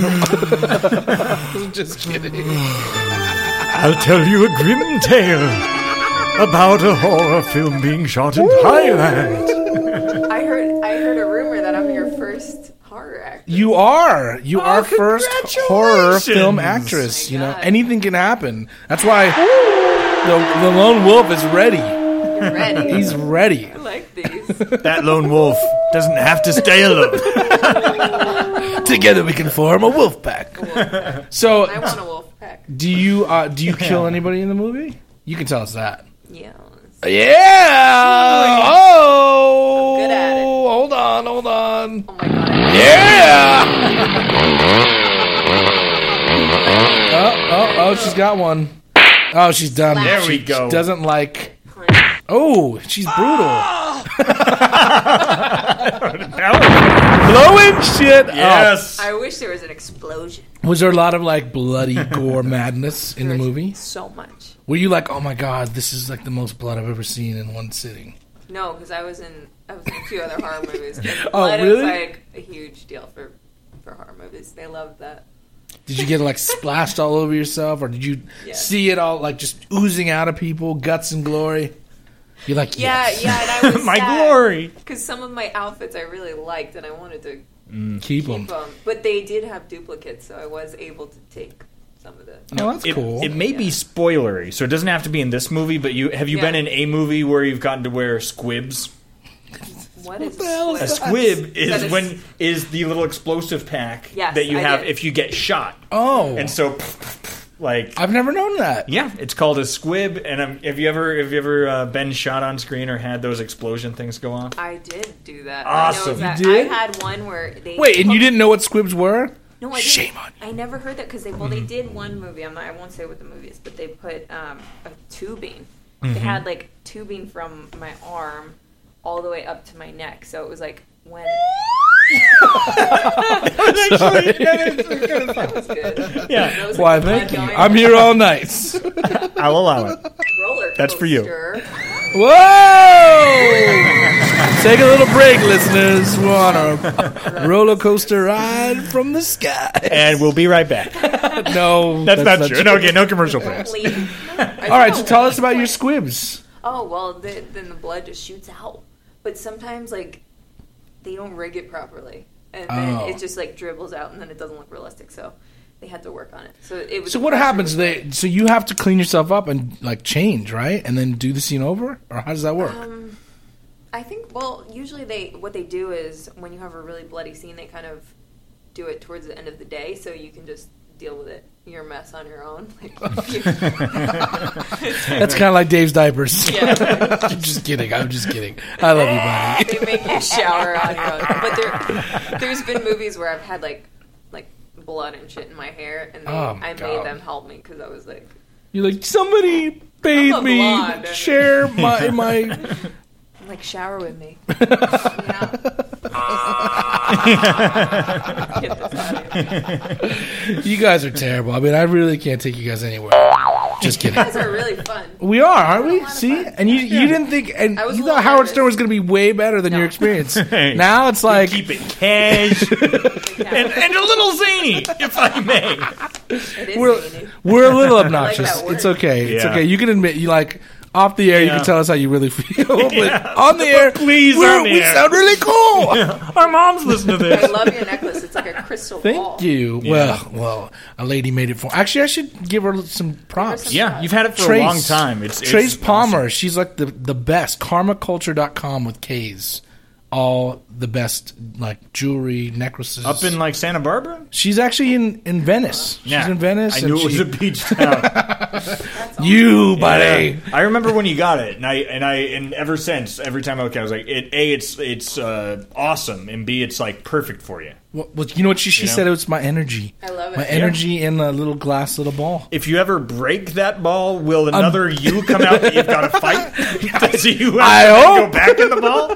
Just kidding. I'll tell you a grim tale about a horror film being shot in Thailand. I heard a rumor that I'm your first horror actor. You are. You are first horror film congratulations. actress. Oh my You know, God. anything can happen. That's why the lone wolf is ready. You're ready. He's ready. I like these. That lone wolf doesn't have to stay alone. Together we can form a wolf pack. So, I want a wolf pack. do you kill anybody in the movie? You can tell us that. Yeah. Yeah. Oh. I'm good at it. Hold on. Oh my god. Yeah. Oh, she's got one. Oh, she's done. There we She go. doesn't like. Oh, she's brutal. Blowing shit up. Yes. I wish there was an explosion. Was there a lot of like bloody gore madness in the There was movie? So much. Were you like, oh my god, this is like the most blood I've ever seen in one sitting? No, because I was in a few other horror movies. And Oh, blood really? is like a huge deal for horror movies. They love that. Did you get like splashed all over yourself, or did you see it all like just oozing out of people, guts and glory? You're like, yes. Yeah, and I was My glory. because some of my outfits I really liked, and I wanted to keep them. But they did have duplicates, so I was able to take some of the. Oh, that's cool. It may be spoilery, so it doesn't have to be in this movie. But have you been in a movie where you've gotten to wear squibs? What is the hell a is A squib That is the little explosive pack Yes, that you I have did. if you get shot. Oh, And so, like, I've never known that. yeah, it's called a squib. And have you ever been shot on screen or had those explosion things go off? I did do that. Awesome. I know that You did? I had one where they Wait, and you didn't know what squibs were? No, I didn't. Shame on you. I never heard that because they did one movie. I won't say what the movie is, but they put a tubing. They had like tubing from my arm all the way up to my neck, so it was like when. That was good. Yeah. That was, Why, like, thank you. blood going I'm here all night. I'll allow it. roller That's for you. coaster. Whoa! Take a little break, listeners. We're on a roller coaster ride from the sky. And we'll be right back. No, That's not true. No, okay, no commercial breaks. All right, so tell us about your squibs. Oh well, then the blood just shoots out. But sometimes like they don't rig it properly, and then Oh. it just like dribbles out, and then it doesn't look realistic. So they had to work on it. So it was. So what happens? So you have to clean yourself up and like change, right? And then do the scene over, or how does that work? I think. Well, usually what they do is when you have a really bloody scene, they kind of do it towards the end of the day, so you can just deal with it. Your mess on your own. Like, That's kind of like Dave's diapers. yeah. I'm just kidding. I love you, buddy. They make you shower on your own. But there's been movies where I've had like blood and shit in my hair, and I made them help me because I was like, You're like, somebody bathe I'm a me, blonde. share my. like shower with me. Yeah. Get this out of here. You guys are terrible. I mean, I really can't take you guys anywhere. Just kidding. You guys are really fun. We are, aren't we? a lot of See, fun. and you didn't think, and I was you a thought little Howard nervous. Stern was going to be way better than No. your experience. Hey. Now it's like Keep it cash and a little zany, if I may. It is we're zany. we're a little like obnoxious. that word. It's okay. It's Yeah. okay. You can admit you like. Off the air, you Yeah. can tell us how you really feel. But Yeah. on the air, Please, we on the air. sound really cool. Our moms listen to I this. love your necklace. It's like a crystal ball. Thank you. Yeah. Well, a lady made it for. Actually, I should give her some props. some- Yeah, you've had it for Trace. a long time. It's Trace Palmer. awesome. She's like the best. Karmaculture.com with K's. All the best like jewelry, necklaces. Up in like Santa Barbara. She's actually in Venice. She's in Venice. I and knew it was she- a beach town. You, buddy. Yeah. I remember when you got it, and ever since, every time I look at it, I was like, it's awesome, and B, it's like perfect for you. Well, you know what she You know? said? It was my energy. I love it. My Yeah. energy in a little ball. If you ever break that ball, will another you come out that you've got to fight? Does you have I to then hope. go back in the ball?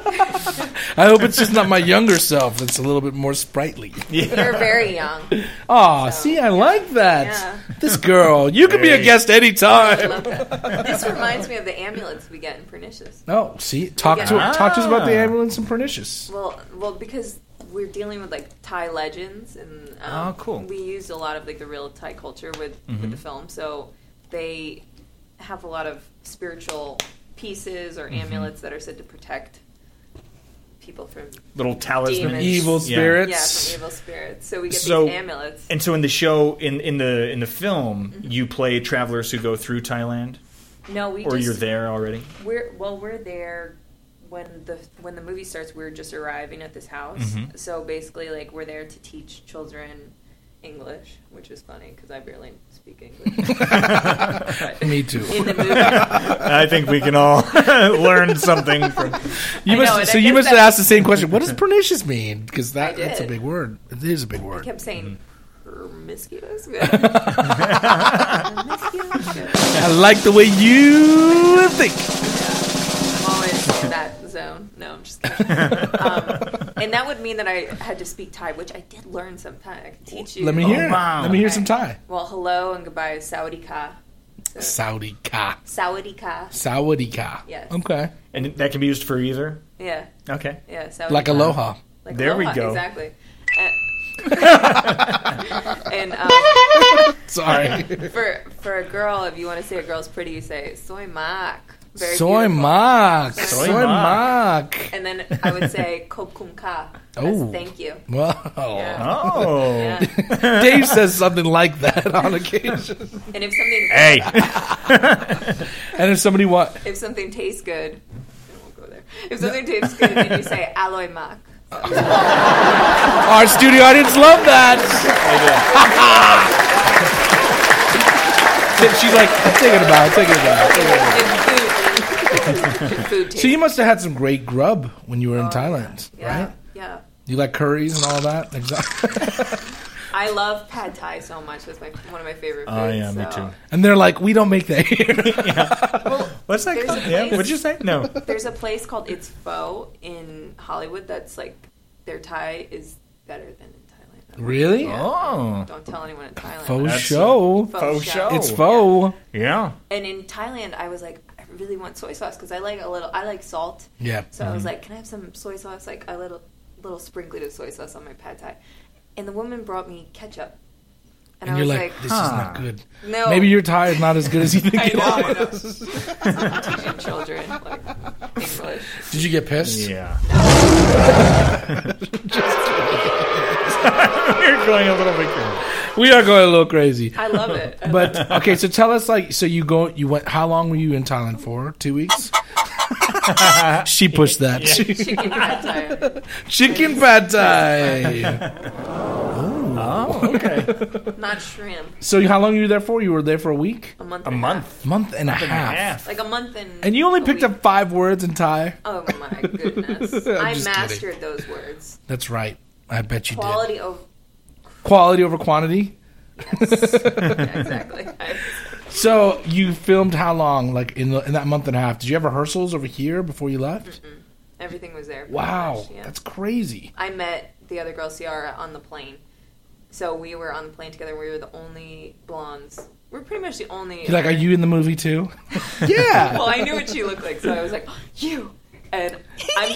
I hope it's just not my younger self that's a little bit more sprightly. You're very young. Aw, see, I like that. Yeah. This girl, you can be a Hey. guest I anytime. love that. This reminds me of the amulets we get in Pernicious. Oh, see, talk to us about the ambulance and Pernicious. Well, because we're dealing with like Thai legends, and Oh, cool. we used a lot of like the real Thai culture with the film, so they have a lot of spiritual pieces or amulets that are said to protect people from Little talisman. Demons. Evil Yeah. spirits. from evil spirits. So we get So- these amulets. And so in the show, in the film, you play travelers who go through Thailand, No, we or just you're there already. We're there when the movie starts. We're just arriving at this house. So basically, like we're there to teach children English, which is funny because I barely speak English. But Me too. in the movie, I think we can all learn something from. You I know, must. and So I you guess must have that- asked the same question. What does pernicious mean? Because I that's a did. big word. It is a big I word. kept saying promiscuous. I like the way you think. I'm always in that zone. No, I'm just kidding. And that would mean that I had to speak Thai, which I did learn some Thai. I can teach you. Let me hear. wow. Let me hear Okay. some Thai. Well, hello and goodbye is Saudi ka. Saudi ka. Saudi ka. Saudi ka. Yes. Okay. And that can be used for either. Yeah. Okay. Yeah. Saudi Like ka. aloha. Like There we aloha, go. Exactly. And Sorry. for a girl, if you want to say a girl's pretty, you say soy mak. Very Soy beautiful. mak. Soy Soy mak. mak. And then I would say kokum ka. Oh. Thank you. Wow. Yeah. Oh. Yeah. Dave says something like that on occasion. And if something Hey. And if somebody if something tastes good, I won't go there. If something tastes good, then you say aloy mak. our studio audience love that. She's like, take it about, take it about. Food tastes. So you must have had some great grub when you were in Thailand, Yeah. right? Yeah. You like curries and all that? Exactly. I love pad thai so much. That's one of my favorite foods. Oh, yeah, me so. too. And they're like, we don't make that here. What's that There's called? a Yeah. place- What'd you say? No. There's a place called It's Pho in Hollywood that's like, their Thai is better than in Thailand. Really? Oh. Don't tell anyone in Thailand. Faux That's- show. Faux show. It's faux. Yeah. And in Thailand, I was like, I really want soy sauce because I like salt. Yeah. So I was like, can I have some soy sauce, like a little sprinklet of soy sauce on my pad thai? And the woman brought me ketchup. And I you're was like, this is not good. no. Maybe your Thai is not as good as you think I it know. is. I'm teaching children like English. Did you get pissed? Yeah. You're going a little bit crazy. We are going a little crazy. I love it. But okay, so tell us, like, so you went. How long were you in Thailand for? 2 weeks. She pushed that. Chicken pad thai. Chicken pad thai. Oh, okay. Not shrimp. So how long were you there for? You were there for a week, A month. A and month. month and a half. Like a month and. And you only a picked week. up 5 words in Thai. Oh my goodness! I'm I just mastered those words. That's right. I bet you Quality did. of. Quality over quantity. Yes. Yeah, exactly. So you filmed how long? Like in that month and a half? Did you have rehearsals over here before you left? Everything was there. pretty Wow, much, yeah. that's crazy. I met the other girl, Ciara, on the plane. So we were on the plane together. We were the only blondes. We're pretty much the only. You're like, are you in the movie too? Yeah. Well, I knew what she looked like, so I was like, you. And I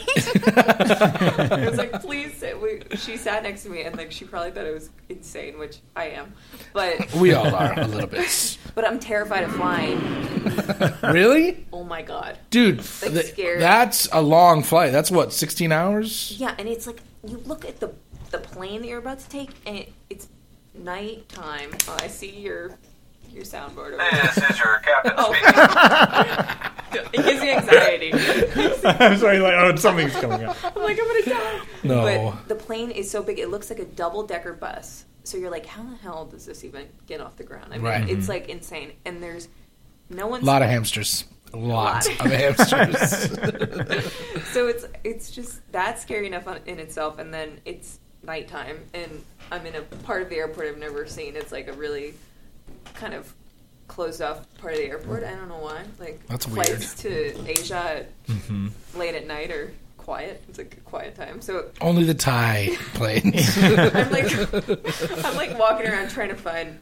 was like, please sit. She sat next to me, and like she probably thought I was insane, which I am. But We all are a little bit. but I'm terrified of flying. Really? Oh my god. Dude, Like, scared. that's a long flight. That's what, 16 hours? Yeah, and it's like you look at the plane that you're about to take, and it's nighttime. Oh, I see your soundboard. Over there. This is your captain Oh. speaking. It gives me anxiety. I'm sorry, like, oh, something's coming up. I'm like, I'm gonna die. No. But the plane is so big, it looks like a double-decker bus. So you're like, how the hell does this even get off the ground? I mean, Right. it's like insane. And there's no one. A lot of hamsters. A lot of hamsters. So it's just that's scary enough in itself. And then it's nighttime, and I'm in a part of the airport I've never seen. It's like a really kind of closed off part of the airport. I don't know why. Like That's flights to Asia late at night are quiet. It's like a quiet time. So Only the Thai planes. I'm like walking around trying to find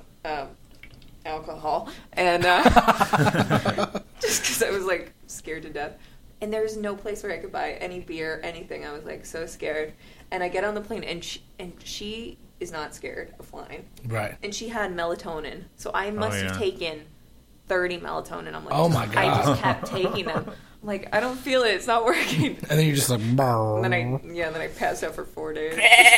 alcohol, and just because I was like scared to death. And there's no place where I could buy any beer, anything. I was like so scared. And I get on the plane, and she is not scared of flying. Right. And she had melatonin, so I must have taken 30 melatonin. I'm like, Oh, my I God. just kept taking them. I'm like, I don't feel it. It's not working. And then you're just like, And then I passed out for 4 days.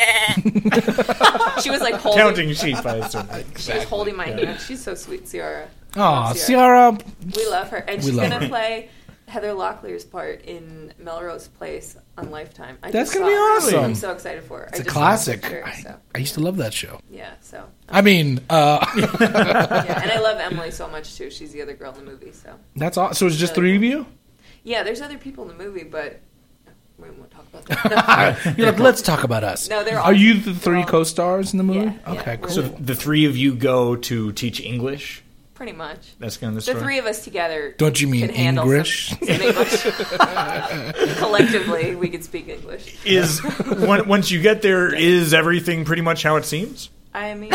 She was like holding. Counting sheep, I assume. She was holding my hand. She's so sweet, Ciara. oh, Ciara. Ciara. We love her, and We she's love gonna her. play Heather Locklear's part in Melrose Place on Lifetime. That's just gonna be saw it. awesome. I'm so excited for her. It's a just classic. saw the picture, so, I used to love that show. yeah, so I mean, yeah, and I love Emily so much too. She's the other girl in the movie, so that's all. So it's just 3 of you? yeah. There's other people in the movie, but we won't talk about that. You're like, let's talk about us. No, they're Are all- you the they're 3 all- co-stars in the movie? Yeah, Okay, yeah. cool. So the 3 of you go to teach English? Pretty much. That's kind of the The story? 3 of us together. Don't you mean can handle English? Some English. Collectively, we could speak English. Is once you get there, is everything pretty much how it seems? I mean,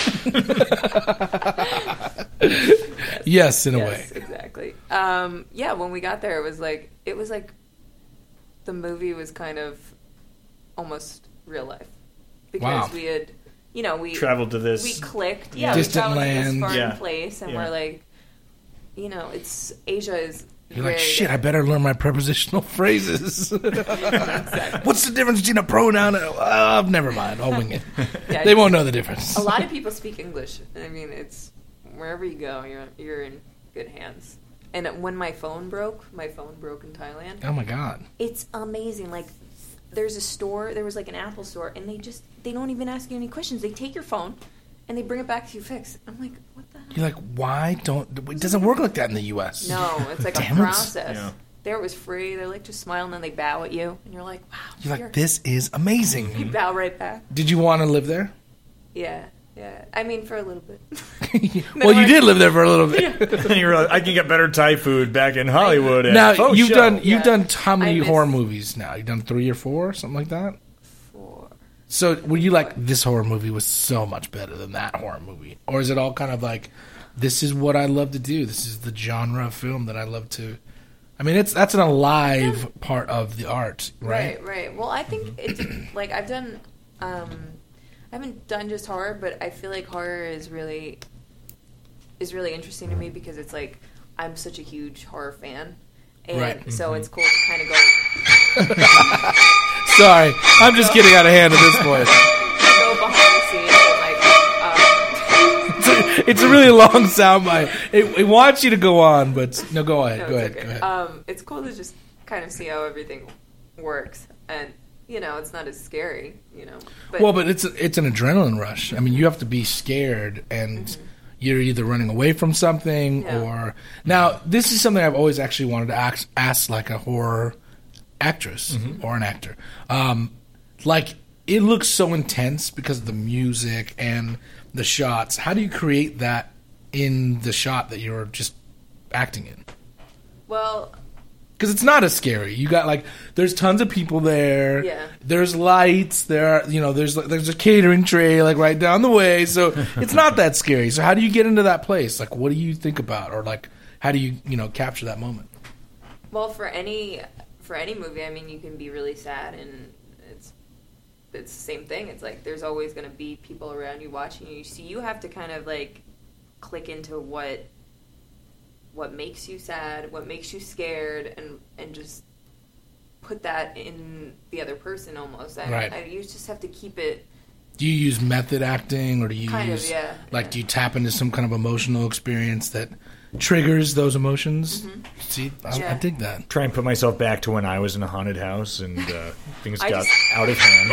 Yes, in a way. yes, exactly. Yeah, when we got there, it was like the movie was kind of almost real life because Wow. we had, we Traveled to this. we clicked, Distant we traveled to land. this foreign Yeah. place, and Yeah. we're like, it's Asia is. You're like, very shit, I better learn my prepositional phrases. Exactly. What's the difference between a pronoun and never mind, I'll wing it. Yeah, They won't know the difference. A lot of people speak English. I mean, it's wherever you go, you're in good hands. And when my phone broke in Thailand. Oh my god. It's amazing. Like, there was like an Apple store, and they don't even ask you any questions. They take your phone, and they bring it back to you fixed. I'm like, what the hell? You're like, why it doesn't work like that in the U.S. No, it's like a Damn it. process. Yeah. There it was free. They're like, just smile, and then they bow at you, and you're like, wow. You're like, this is amazing. You bow right back. Did you want to live there? Yeah. I mean, for a little bit. Well, you did live there for a little bit. And you realize I can get better Thai food back in Hollywood. Now at Faux you've Show. done Yeah. how many I miss- horror movies now? You've done 3 or 4, something like that. 4. So were you like, this horror movie was so much better than that horror movie, or is it all kind of like, this is what I love to do. This is the genre of film that I love to. I mean, that's an alive part of the art, right? Right. Well, I think it's like I've done. I haven't done just horror, but I feel like horror is really interesting to me because it's like I'm such a huge horror fan, and Right. so it's cool to kind of go Sorry, I'm just getting out of hand at this point. go behind the scenes and like. It's a really long soundbite. It wants you to go on, but no, go ahead. No, Go it's ahead. okay. Go ahead. It's cool to just kind of see how everything works, and it's not as scary, But Well, but it's an adrenaline rush. I mean, you have to be scared, and you're either running away from something Yeah. or. Now, this is something I've always actually wanted to ask like a horror actress or an actor. Like, it looks so intense because of the music and the shots. How do you create that in the shot that you're just acting in? well, Because it's not as scary. You got like, there's tons of people there. Yeah. There's lights. There's a catering tray like right down the way. So it's not that scary. So how do you get into that place? Like, what do you think about, or like, how do you capture that moment? Well, for any movie, I mean, you can be really sad, and it's the same thing. It's like there's always going to be people around you watching you. So you have to kind of like click into what makes you sad, what makes you scared, and just put that in the other person almost. Right. You just have to keep it. Do you use method acting, or do you Kind of, use yeah, like yeah. do you tap into some kind of emotional experience that triggers those emotions? See, I Yeah. dig that. Try and put myself back to when I was in a haunted house and things I got just- out of hand.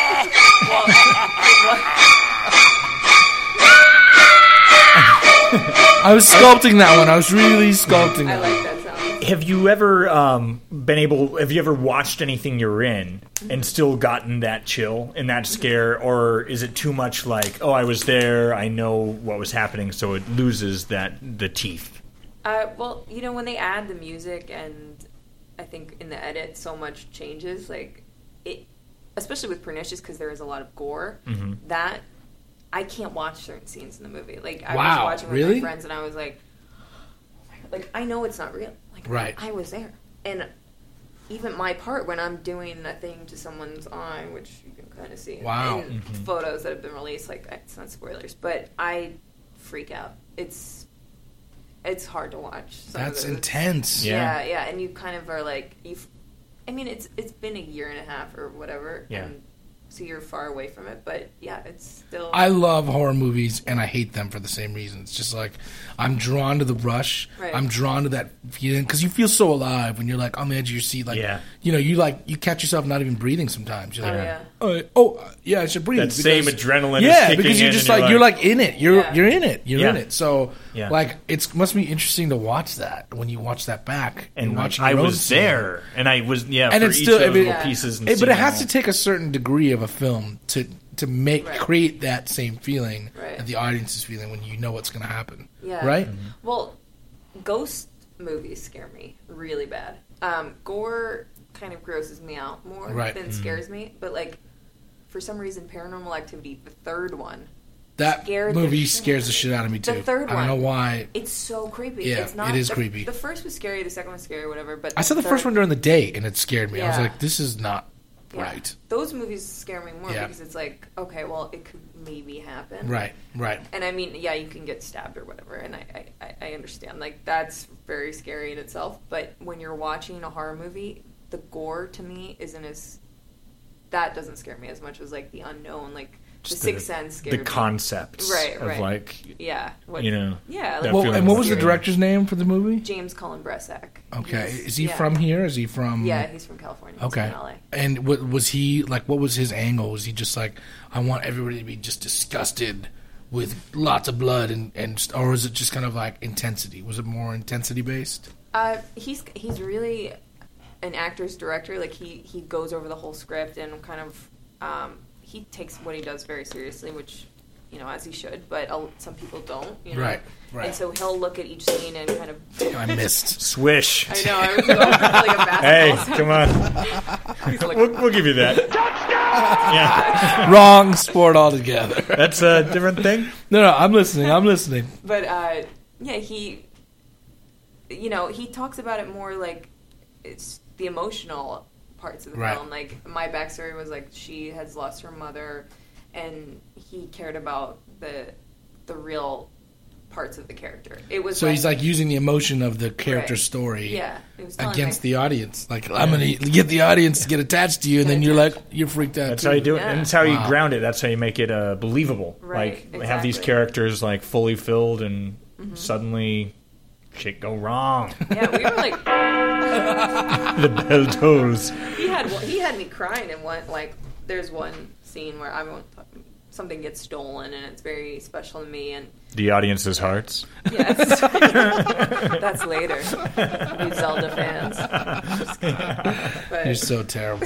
I was sculpting that one. I was really sculpting I that. like that sound. Have you ever have you ever watched anything you're in and still gotten that chill and that scare, or is it too much like, oh, I was there, I know what was happening, so it loses the teeth? Well, when they add the music, and I think in the edit, so much changes. Like it, especially with Pernicious, because there is a lot of gore. That I can't watch certain scenes in the movie. Like I Wow, was watching with really? my friends, and I was like, I know it's not real. Like Right. I was there, and even my part when I'm doing a thing to someone's eye, which you can kind of see Wow. in photos that have been released. Like it's not spoilers, but I freak out. It's hard to watch. That's intense. Yeah. Yeah, and you kind of are like it's been a year and a half or whatever. Yeah. And so you're far away from it, but yeah, it's still. I love horror movies, and I hate them for the same reason. It's just like I'm drawn to the rush. Right. I'm drawn to that feeling because you feel so alive when you're like on the edge of your seat. Like, Yeah. you catch yourself not even breathing sometimes. You're like, yeah. yeah, I should breathe. That same adrenaline is Yeah, kicking because you're in just and like you're like in it. You're in it. You're Yeah. in it. So Yeah. like it must be interesting to watch that when you watch that back And watch I your own was scene. there, and I was And for it's each still- of those I mean- little Yeah. pieces. And But it seeing has all- to take a certain degree of a film to make Right. create that same feeling Right. that the audience is feeling when you know what's going to happen. Yeah. Right? Well, ghost movies scare me really bad. Gore kind of grosses me out more Right. than scares me. But like, for some reason, Paranormal Activity, the third one, That Scared the movie shit scares out the of shit out of me too. The third I don't know one. why. it's so creepy. Yeah, it's not, it is the, creepy. The first was scary, the second was scary, whatever. But I saw the third- first one during the day and it scared me. I was Yeah. like, this is not Yeah. Right. Those movies scare me more Yeah. because it's like, okay, well, it could maybe happen. Right. And I mean, yeah, you can get stabbed or whatever, and I understand. Like, that's very scary in itself. But when you're watching a horror movie, the gore to me isn't as... That doesn't scare me as much as, like, the unknown, like... Just the Sixth Sense scared the me. concepts Right. of like Yeah. you know. Yeah. that Like, Well, and what was the feeling. director's name for the movie? James Cullen Bressak. Okay. He's- Is he yeah. from here? Is he from... Yeah, he's from California. He's Okay. from LA. And was he, like, what was his angle? Was he just like, I want everybody to be just disgusted with lots of blood, or was it just kind of like intensity? Was it more intensity based? He's really an actor's director. Like, he goes over the whole script and kind of he takes what he does very seriously, which, you know, as he should. But some people don't. You know? Right. And so he'll look at each scene and kind of. I missed. Swish. I know. I was going like a basketball. Hey, come on. We'll give you that. Yeah, Wrong sport altogether. that's a different thing. No, I'm listening. But yeah, he talks about it more like it's the emotional parts of the Right. film. Like, my backstory was like she has lost her mother, and he cared about the real parts of the character. It was So he's like using the emotion of the character's Right. story yeah, it was telling, against like, the audience. Like, I'm going to get the audience to get attached to you, and then you're like, you're freaked out. That's too. how you do it, Yeah. and it's how you Wow. ground it. That's how you make it believable. Right, Like have these exactly. characters like fully filled, and suddenly shit go wrong. Yeah, we were like The bell tolls. he had me crying in one, like, there's one scene where something gets stolen and it's very special to me, and The audience's hearts. yes, that's later. You Zelda fans. Just kidding. You're so terrible.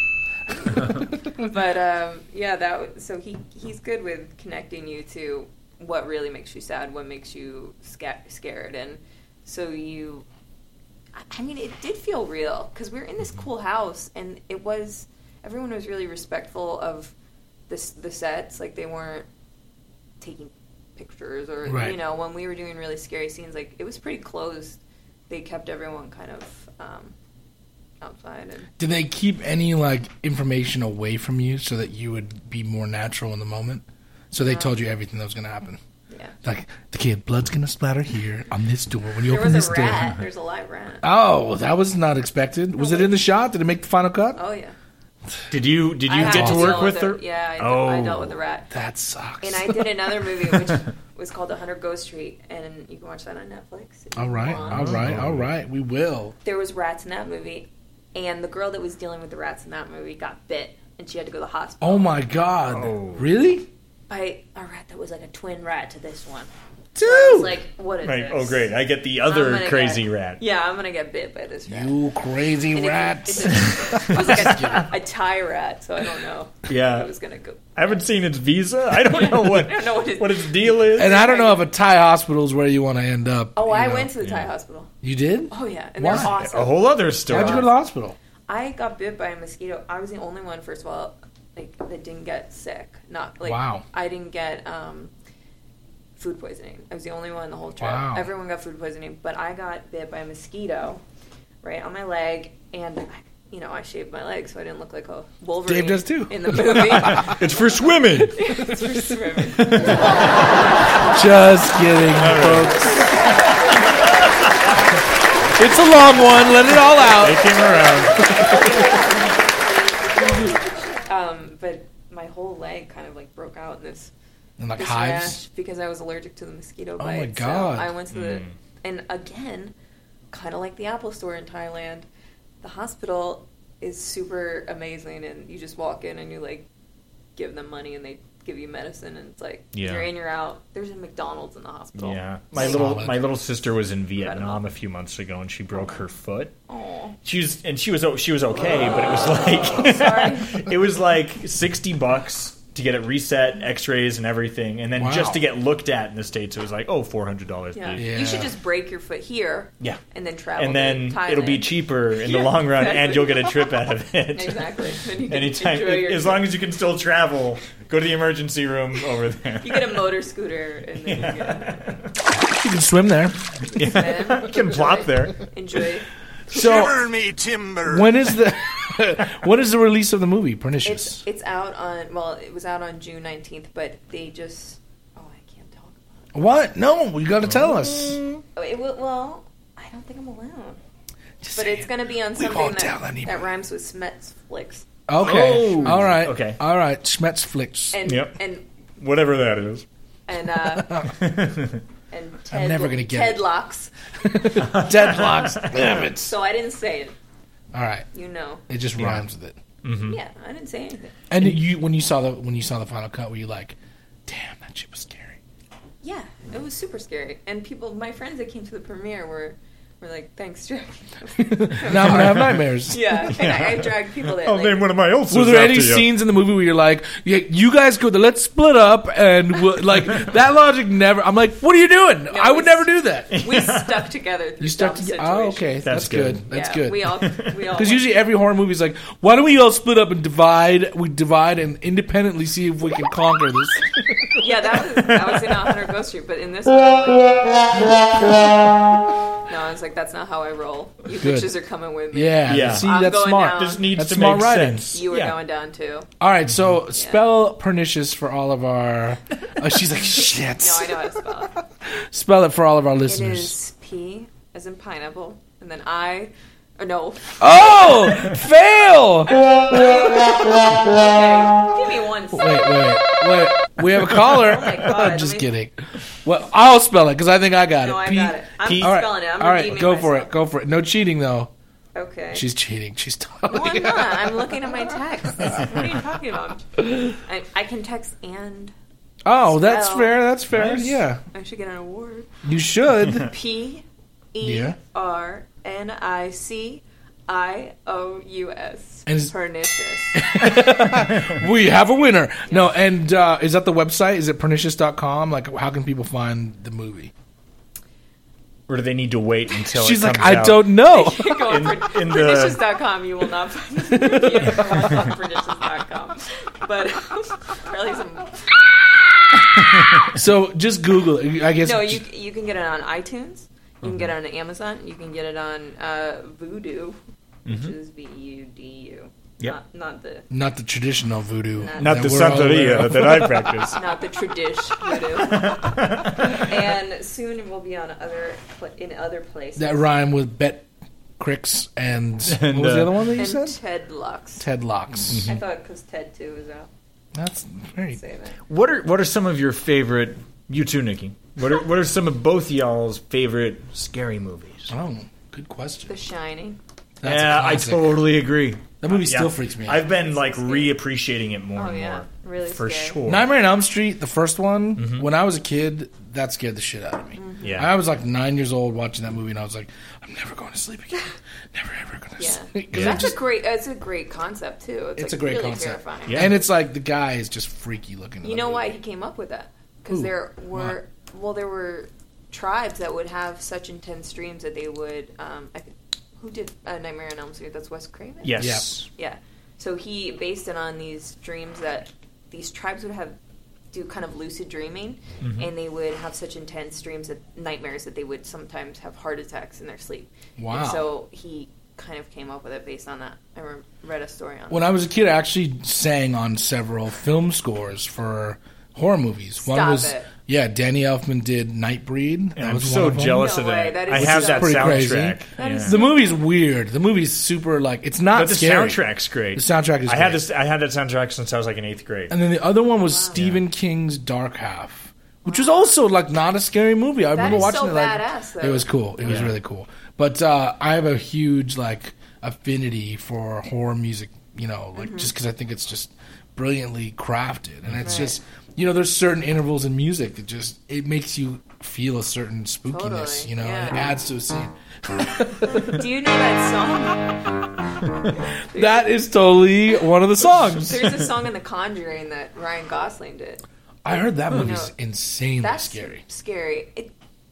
But so he's good with connecting you to what really makes you sad, what makes you scared, and so I mean, it did feel real because we were in this cool house, and everyone was really respectful of the sets. Like, they weren't taking pictures or Right. you know, when we were doing really scary scenes, like, it was pretty closed. They kept everyone kind of outside. And Did they keep any, like, information away from you so that you would be more natural in the moment? So they told you everything that was going to happen? yeah, Like, the kid, blood's going to splatter here on this door when you there open was this a door. rat. There's a live rat. Oh, that was not expected. Was it in the shot? Did it make the final cut? Oh yeah. Did you I had get to deal work with the- her? Yeah, I Oh. dealt with the rat. That sucks. And I did another movie which was called 100 Ghost Street, and you can watch that on Netflix. if you All right, want. all right. We will. There was rats in that movie, and the girl that was dealing with the rats in that movie got bit, and she had to go to the hospital. Oh, my God. Oh. Really? By a rat that was like a twin rat to this one. Dude! So I was like, what is Like, this? oh great, I get the I'm other gonna crazy get- rat. Yeah, I'm gonna get bit by this rat. You crazy And rats. It was like a Thai rat, so I don't know. Yeah. It was gonna go. I haven't seen its visa. I don't know what I don't know what its deal is. And I don't know if a Thai hospital is where you want to end up. Oh, you I know. went to the Thai hospital. You did? Oh yeah, and Why? they're awesome. a whole other story. How'd you go to the hospital? I got bit by a mosquito. I was the only one, first of all, like, that didn't get sick. Not like Wow. I didn't get food poisoning. I was the only one the whole trip. Wow. Everyone got food poisoning, but I got bit by a mosquito right on my leg, and I shaved my leg so I didn't look like a Wolverine. Dave does too. In the movie. It's for swimming. It's for swimming. Just kidding, folks. It's a long one. Let it all out. They came around. But my whole leg kind of like broke out in this And like this hives. rash because I was allergic to the mosquito bite. my God. So I went to and again, kind of like the Apple Store in Thailand, the hospital is super amazing, and you just walk in and you like give them money and they give you medicine, and it's like Yeah. you're in, you're out. There's a McDonald's in the hospital. Yeah, my Solid. little sister was in Vietnam Incredible. a few months ago, and she broke her foot. Oh, She was okay, but it was like sorry. it was like $60 to get it reset, X-rays and everything, and then Wow. just to get looked at in the States, it was like $400. Yeah. Please. Yeah. You should just break your foot here. Yeah. And then travel. And to then Thailand. it'll be cheaper in the Yeah, long run, and exactly. you'll get a trip out of it. Exactly. Then you can Anytime, enjoy your as long as you can still travel, go to the emergency room over there. You get a motor scooter and then you get You can swim there. swim, You can plop there. Enjoy. So me timber. when is the What is the release of the movie, Pernicious? It's out on, well, it was out on June 19th, but they just, I can't talk about What? No, you got to tell us. it. Well, I don't think I'm allowed. Just But say it's it. going to be on We something won't tell anybody. that rhymes with Schmetzflix. Okay. Oh. All right. Okay. All right. Schmetzflix. And, Yep. and, Whatever that is. and, and Ted, never gonna get Ted it. Locks. Deadlocks. Damn it. So I didn't say it. All right. You know. It just rhymes with it. Yeah, I didn't say anything. And you, when you saw the final cut, were you like, "Damn, that shit was scary"? Yeah, it was super scary. And my friends that came to the premiere were like, "Thanks, Jack." Now I'm gonna have nightmares. Yeah, and I dragged people that. I'll name one of my ulcers Were there any after you. scenes in the movie where you're like, yeah, "You guys go, let's split up," and like that logic never? I'm like, "What are you doing? I would never do that." we stuck together. Through You stuck dumb together. Oh, situations. okay, that's good. That's Yeah, good. We all. Because usually every horror movie is like, why don't we all split up and divide? We divide and independently see if we can conquer this. Yeah, that was in 100 Ghost Street, but in this one, no, I was like, that's not how I roll. You Good. bitches are coming with me. Yeah. Yeah. See, I'm that's going smart. down. This needs That's to smart make writing. sense. You were Yeah. going down too. All right, so spell Pernicious for all of our. She's like, shit. No, I know how to spell it. Spell it for all of our It listeners. is P as in pineapple, and then I. Or no. Oh, fail! Okay, give me 1 second. Wait. We have a caller. Oh my God, I'm let just me- kidding. Well, I'll spell it because I think I got No, it. I got it. I'm all right, spelling it. I'm all right, redeeming go for myself. it. Go for it. No cheating though. Okay. She's cheating. She's No, I'm totally. not. I'm looking at my text. What are you talking about? I can text and Oh, that's Spell. fair. That's fair. Nice. Yeah, I should get an award. you should. P-E-R-N-I-C-I-O-U-S. And is- Pernicious. We have a winner. No, and is that the website? Is it pernicious.com? Like, how can people find the movie? Or do they need to wait until She's it like, comes I out? don't know. Go on in the- pernicious.com. You will not find it on pernicious.com. But probably some. So just Google it. I guess. No, you can get it on iTunes. You can get it on Amazon. You can get it on Vudu, which is V-U-D-U. Yep. Not the Not the traditional voodoo. Not that the we're all aware Santeria of. that I practice. not the tradish voodoo. And soon it will be on in other places. That rhyme with Bet Cricks and what was the other one that you and said? Ted Lux. Ted Locks. I thought because Ted 2 was out. That's very. Say that. What are some of your favorite? You too, Nikki. What are some of both y'all's favorite scary movies? Oh, good question. The Shining. That's a yeah, I classic. totally agree. That movie Yeah. still freaks me out. I've been like scary. reappreciating it more Oh, and yeah. more. Really for scary. sure. Nightmare on Elm Street, the first one, when I was a kid, that scared the shit out of me. Yeah. I was like 9 years old watching that movie, and I was like, I'm never going to sleep again. Never ever going to Yeah. sleep. 'Cause That's it just- it's a great concept too. It's It's like a great really concept. terrifying. Yeah. And it's like the guy is just freaky looking. in You the know why movie. he came up with that? Because Ooh, there were tribes that would have such intense dreams that they would. Who did Nightmare on Elm Street? That's Wes Craven. Yes. Yeah. So he based it on these dreams that these tribes would do kind of lucid dreaming, and they would have such intense dreams nightmares that they would sometimes have heart attacks in their sleep. Wow. And so he kind of came up with it based on that. I read a story on When I was a kid, I actually sang on several film scores for horror movies. One Stop was it. Danny Elfman did Nightbreed. And I'm was so one of them. jealous No of way, that. that is I have so- that Pretty crazy. soundtrack. That is Yeah. The movie's weird. The movie's super like it's not But the scary. soundtrack's great. The soundtrack is I had great. this. I had that soundtrack since I was like in 8th grade. And then the other one was Stephen King's Dark Half, which was also like not a scary movie. I remember is watching so it. Like, badass, though. it was cool. It was really cool. But I have a huge like affinity for horror music. You know, like just because I think it's just brilliantly crafted, and it's just there's certain intervals in music that just it makes you feel a certain spookiness. Totally, You know, yeah. and it adds to a scene. Do you know that song? That is totally one of the songs. There's a song in The Conjuring that Ryan Gosling did. I heard that movie's No. insanely That's scary. scary.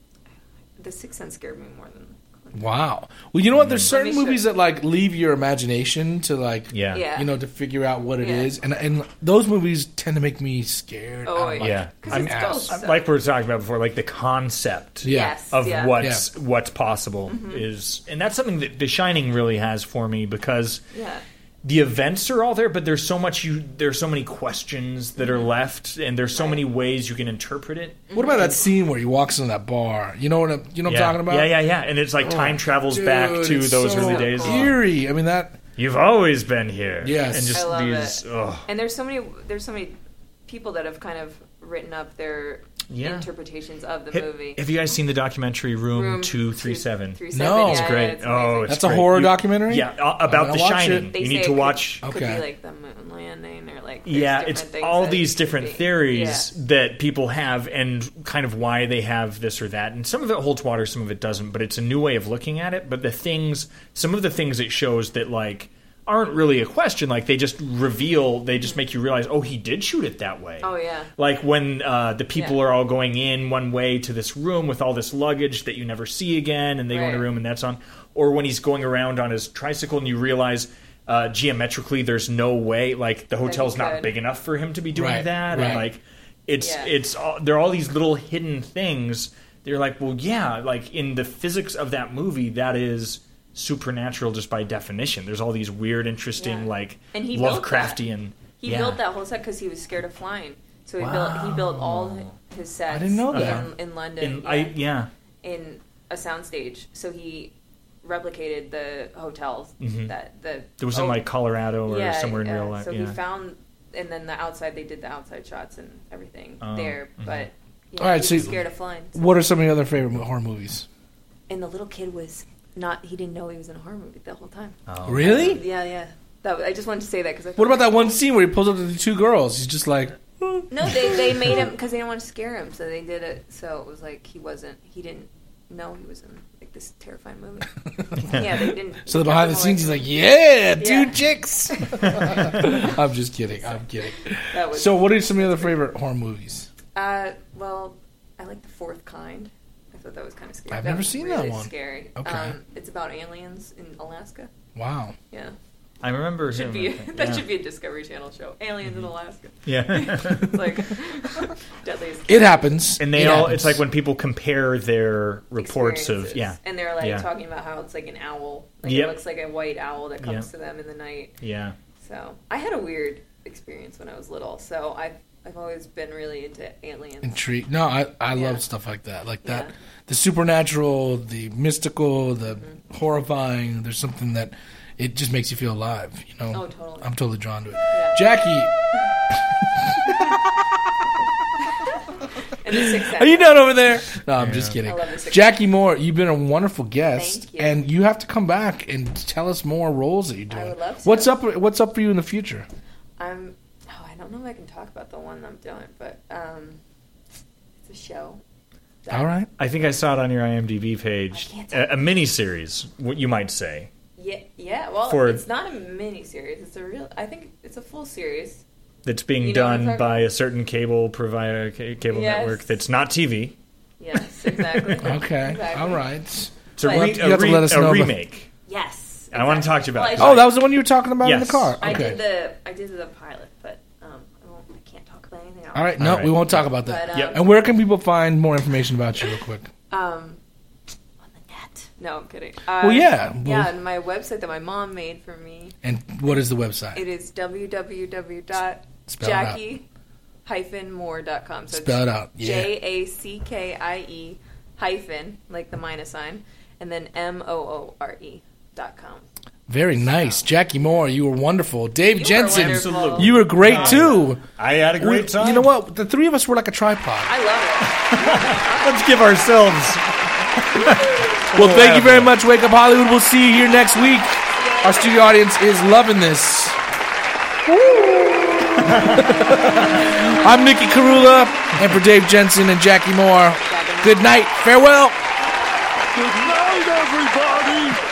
The Sixth Sense scared me more than. Wow. Well, you know what? There's certain Let me movies show- that like leave your imagination to like, Yeah. Yeah. to figure out what it Yeah. is, and those movies tend to make me scared. Oh, out of my Yeah. Because it's ass. ghosts. so- Like we were talking about before, like the concept Yeah. Yes. of yeah. what's possible is, and that's something that The Shining really has for me because Yeah. the events are all there, but there's so many questions that are left, and there's so many ways you can interpret it. What about that scene where he walks into that bar? You know what I'm talking about? Yeah. And it's like time travels back to those early days. Eerie. I mean that. You've always been here. Yes. And just I love these. it. Ugh. And there's so many people that have kind of written up their interpretations of the movie. Have you guys seen the documentary Room 237? No. It's great. It's That's a horror documentary? Yeah, about The Shining. They You say need to watch. Could be like the moon landing or like It's all these different theories that people have and kind of why they have this or that. And some of it holds water, some of it doesn't. But it's a new way of looking at it. But some of the things it shows that like aren't really a question. Like they just make you realize, oh, he did shoot it that way. Oh yeah. Like when the people are all going in one way to this room with all this luggage that you never see again, and they go in a room and that's on. Or when he's going around on his tricycle and you realize geometrically there's no way, like the hotel's not big enough for him to be doing that. Right. And like there are all these little hidden things. They're like, well, yeah, like in the physics of that movie, that is supernatural just by definition. There's all these weird, interesting, like and he Lovecraftian. He built that whole set because he was scared of flying. So he built all his sets. I didn't know that. In London. In a soundstage. So he replicated the hotels that it was in like Colorado or somewhere in real life. So he found, and then the outside they did the outside shots and everything there. But all right, he was scared of flying. So. What are some of your other favorite horror movies? And the little kid was he didn't know he was in a horror movie the whole time. Oh. Really? Yeah. I just wanted to say that because. What about that one scene where he pulls up to the two girls? He's just like. No, they made him because they didn't want to scare him, so they did it. So it was like he didn't know he was in like this terrifying movie. They didn't. So the behind the scenes, he's like, two chicks. I'm just kidding. So what are some of your other favorite horror movies? Well, I like The Fourth Kind. I thought that was kind of scary. I've never seen that one. Scary. Okay. It's about aliens in Alaska. Wow. Yeah. I remember that should be a Discovery Channel show. Aliens in Alaska. Yeah. It's like deadliest. It happens. And it's like when people compare their reports of and they're like talking about how it's like an owl. Like it looks like a white owl that comes to them in the night. Yeah. So I had a weird experience when I was little. So I've always been really into aliens. Intrigued. No, I love stuff like that. Like that. The supernatural, the mystical, the horrifying. There's something that it just makes you feel alive, you know? Oh, totally. I'm totally drawn to it. Yeah. Jackie. And the Sixth Sense. Are you done over there? No, I'm just kidding. I love the Sixth Jackie Moore, you've been a wonderful guest. Thank you. And you have to come back and tell us more roles that you're doing. I would love to. What's up for you in the future? I don't know if I can talk about the one I'm doing, but it's a show. All right. I think I saw it on your IMDb page. A mini-series, what you might say. Yeah. Well, it's not a mini-series. I think it's a full series. That's being done by a certain cable provider, cable network that's not TV. Yes, exactly. Okay. Exactly. All right. It's a remake. Yes. Exactly. I want to talk to you about it. Oh, that was the one you were talking about in the car. Okay. I did the pilot, but I can't talk about anything else. All right. No, we won't talk about that. But, and where can people find more information about you real quick? On the net. No, I'm kidding. And my website that my mom made for me. And what is the website? It is www.jackie-moore.com. So spell it out. JACKIE hyphen, like the minus sign, and then MOORE.com. Very nice. Jackie Moore, you were wonderful. Dave Jensen, you were great too. I had a great time. You know what? The three of us were like a tripod. I love it. Let's give ourselves. Well, thank you very much, Wake Up Hollywood. We'll see you here next week. Our studio audience is loving this. I'm Nikki Carula, and for Dave Jensen and Jackie Moore, good night. Farewell. Good night, everybody.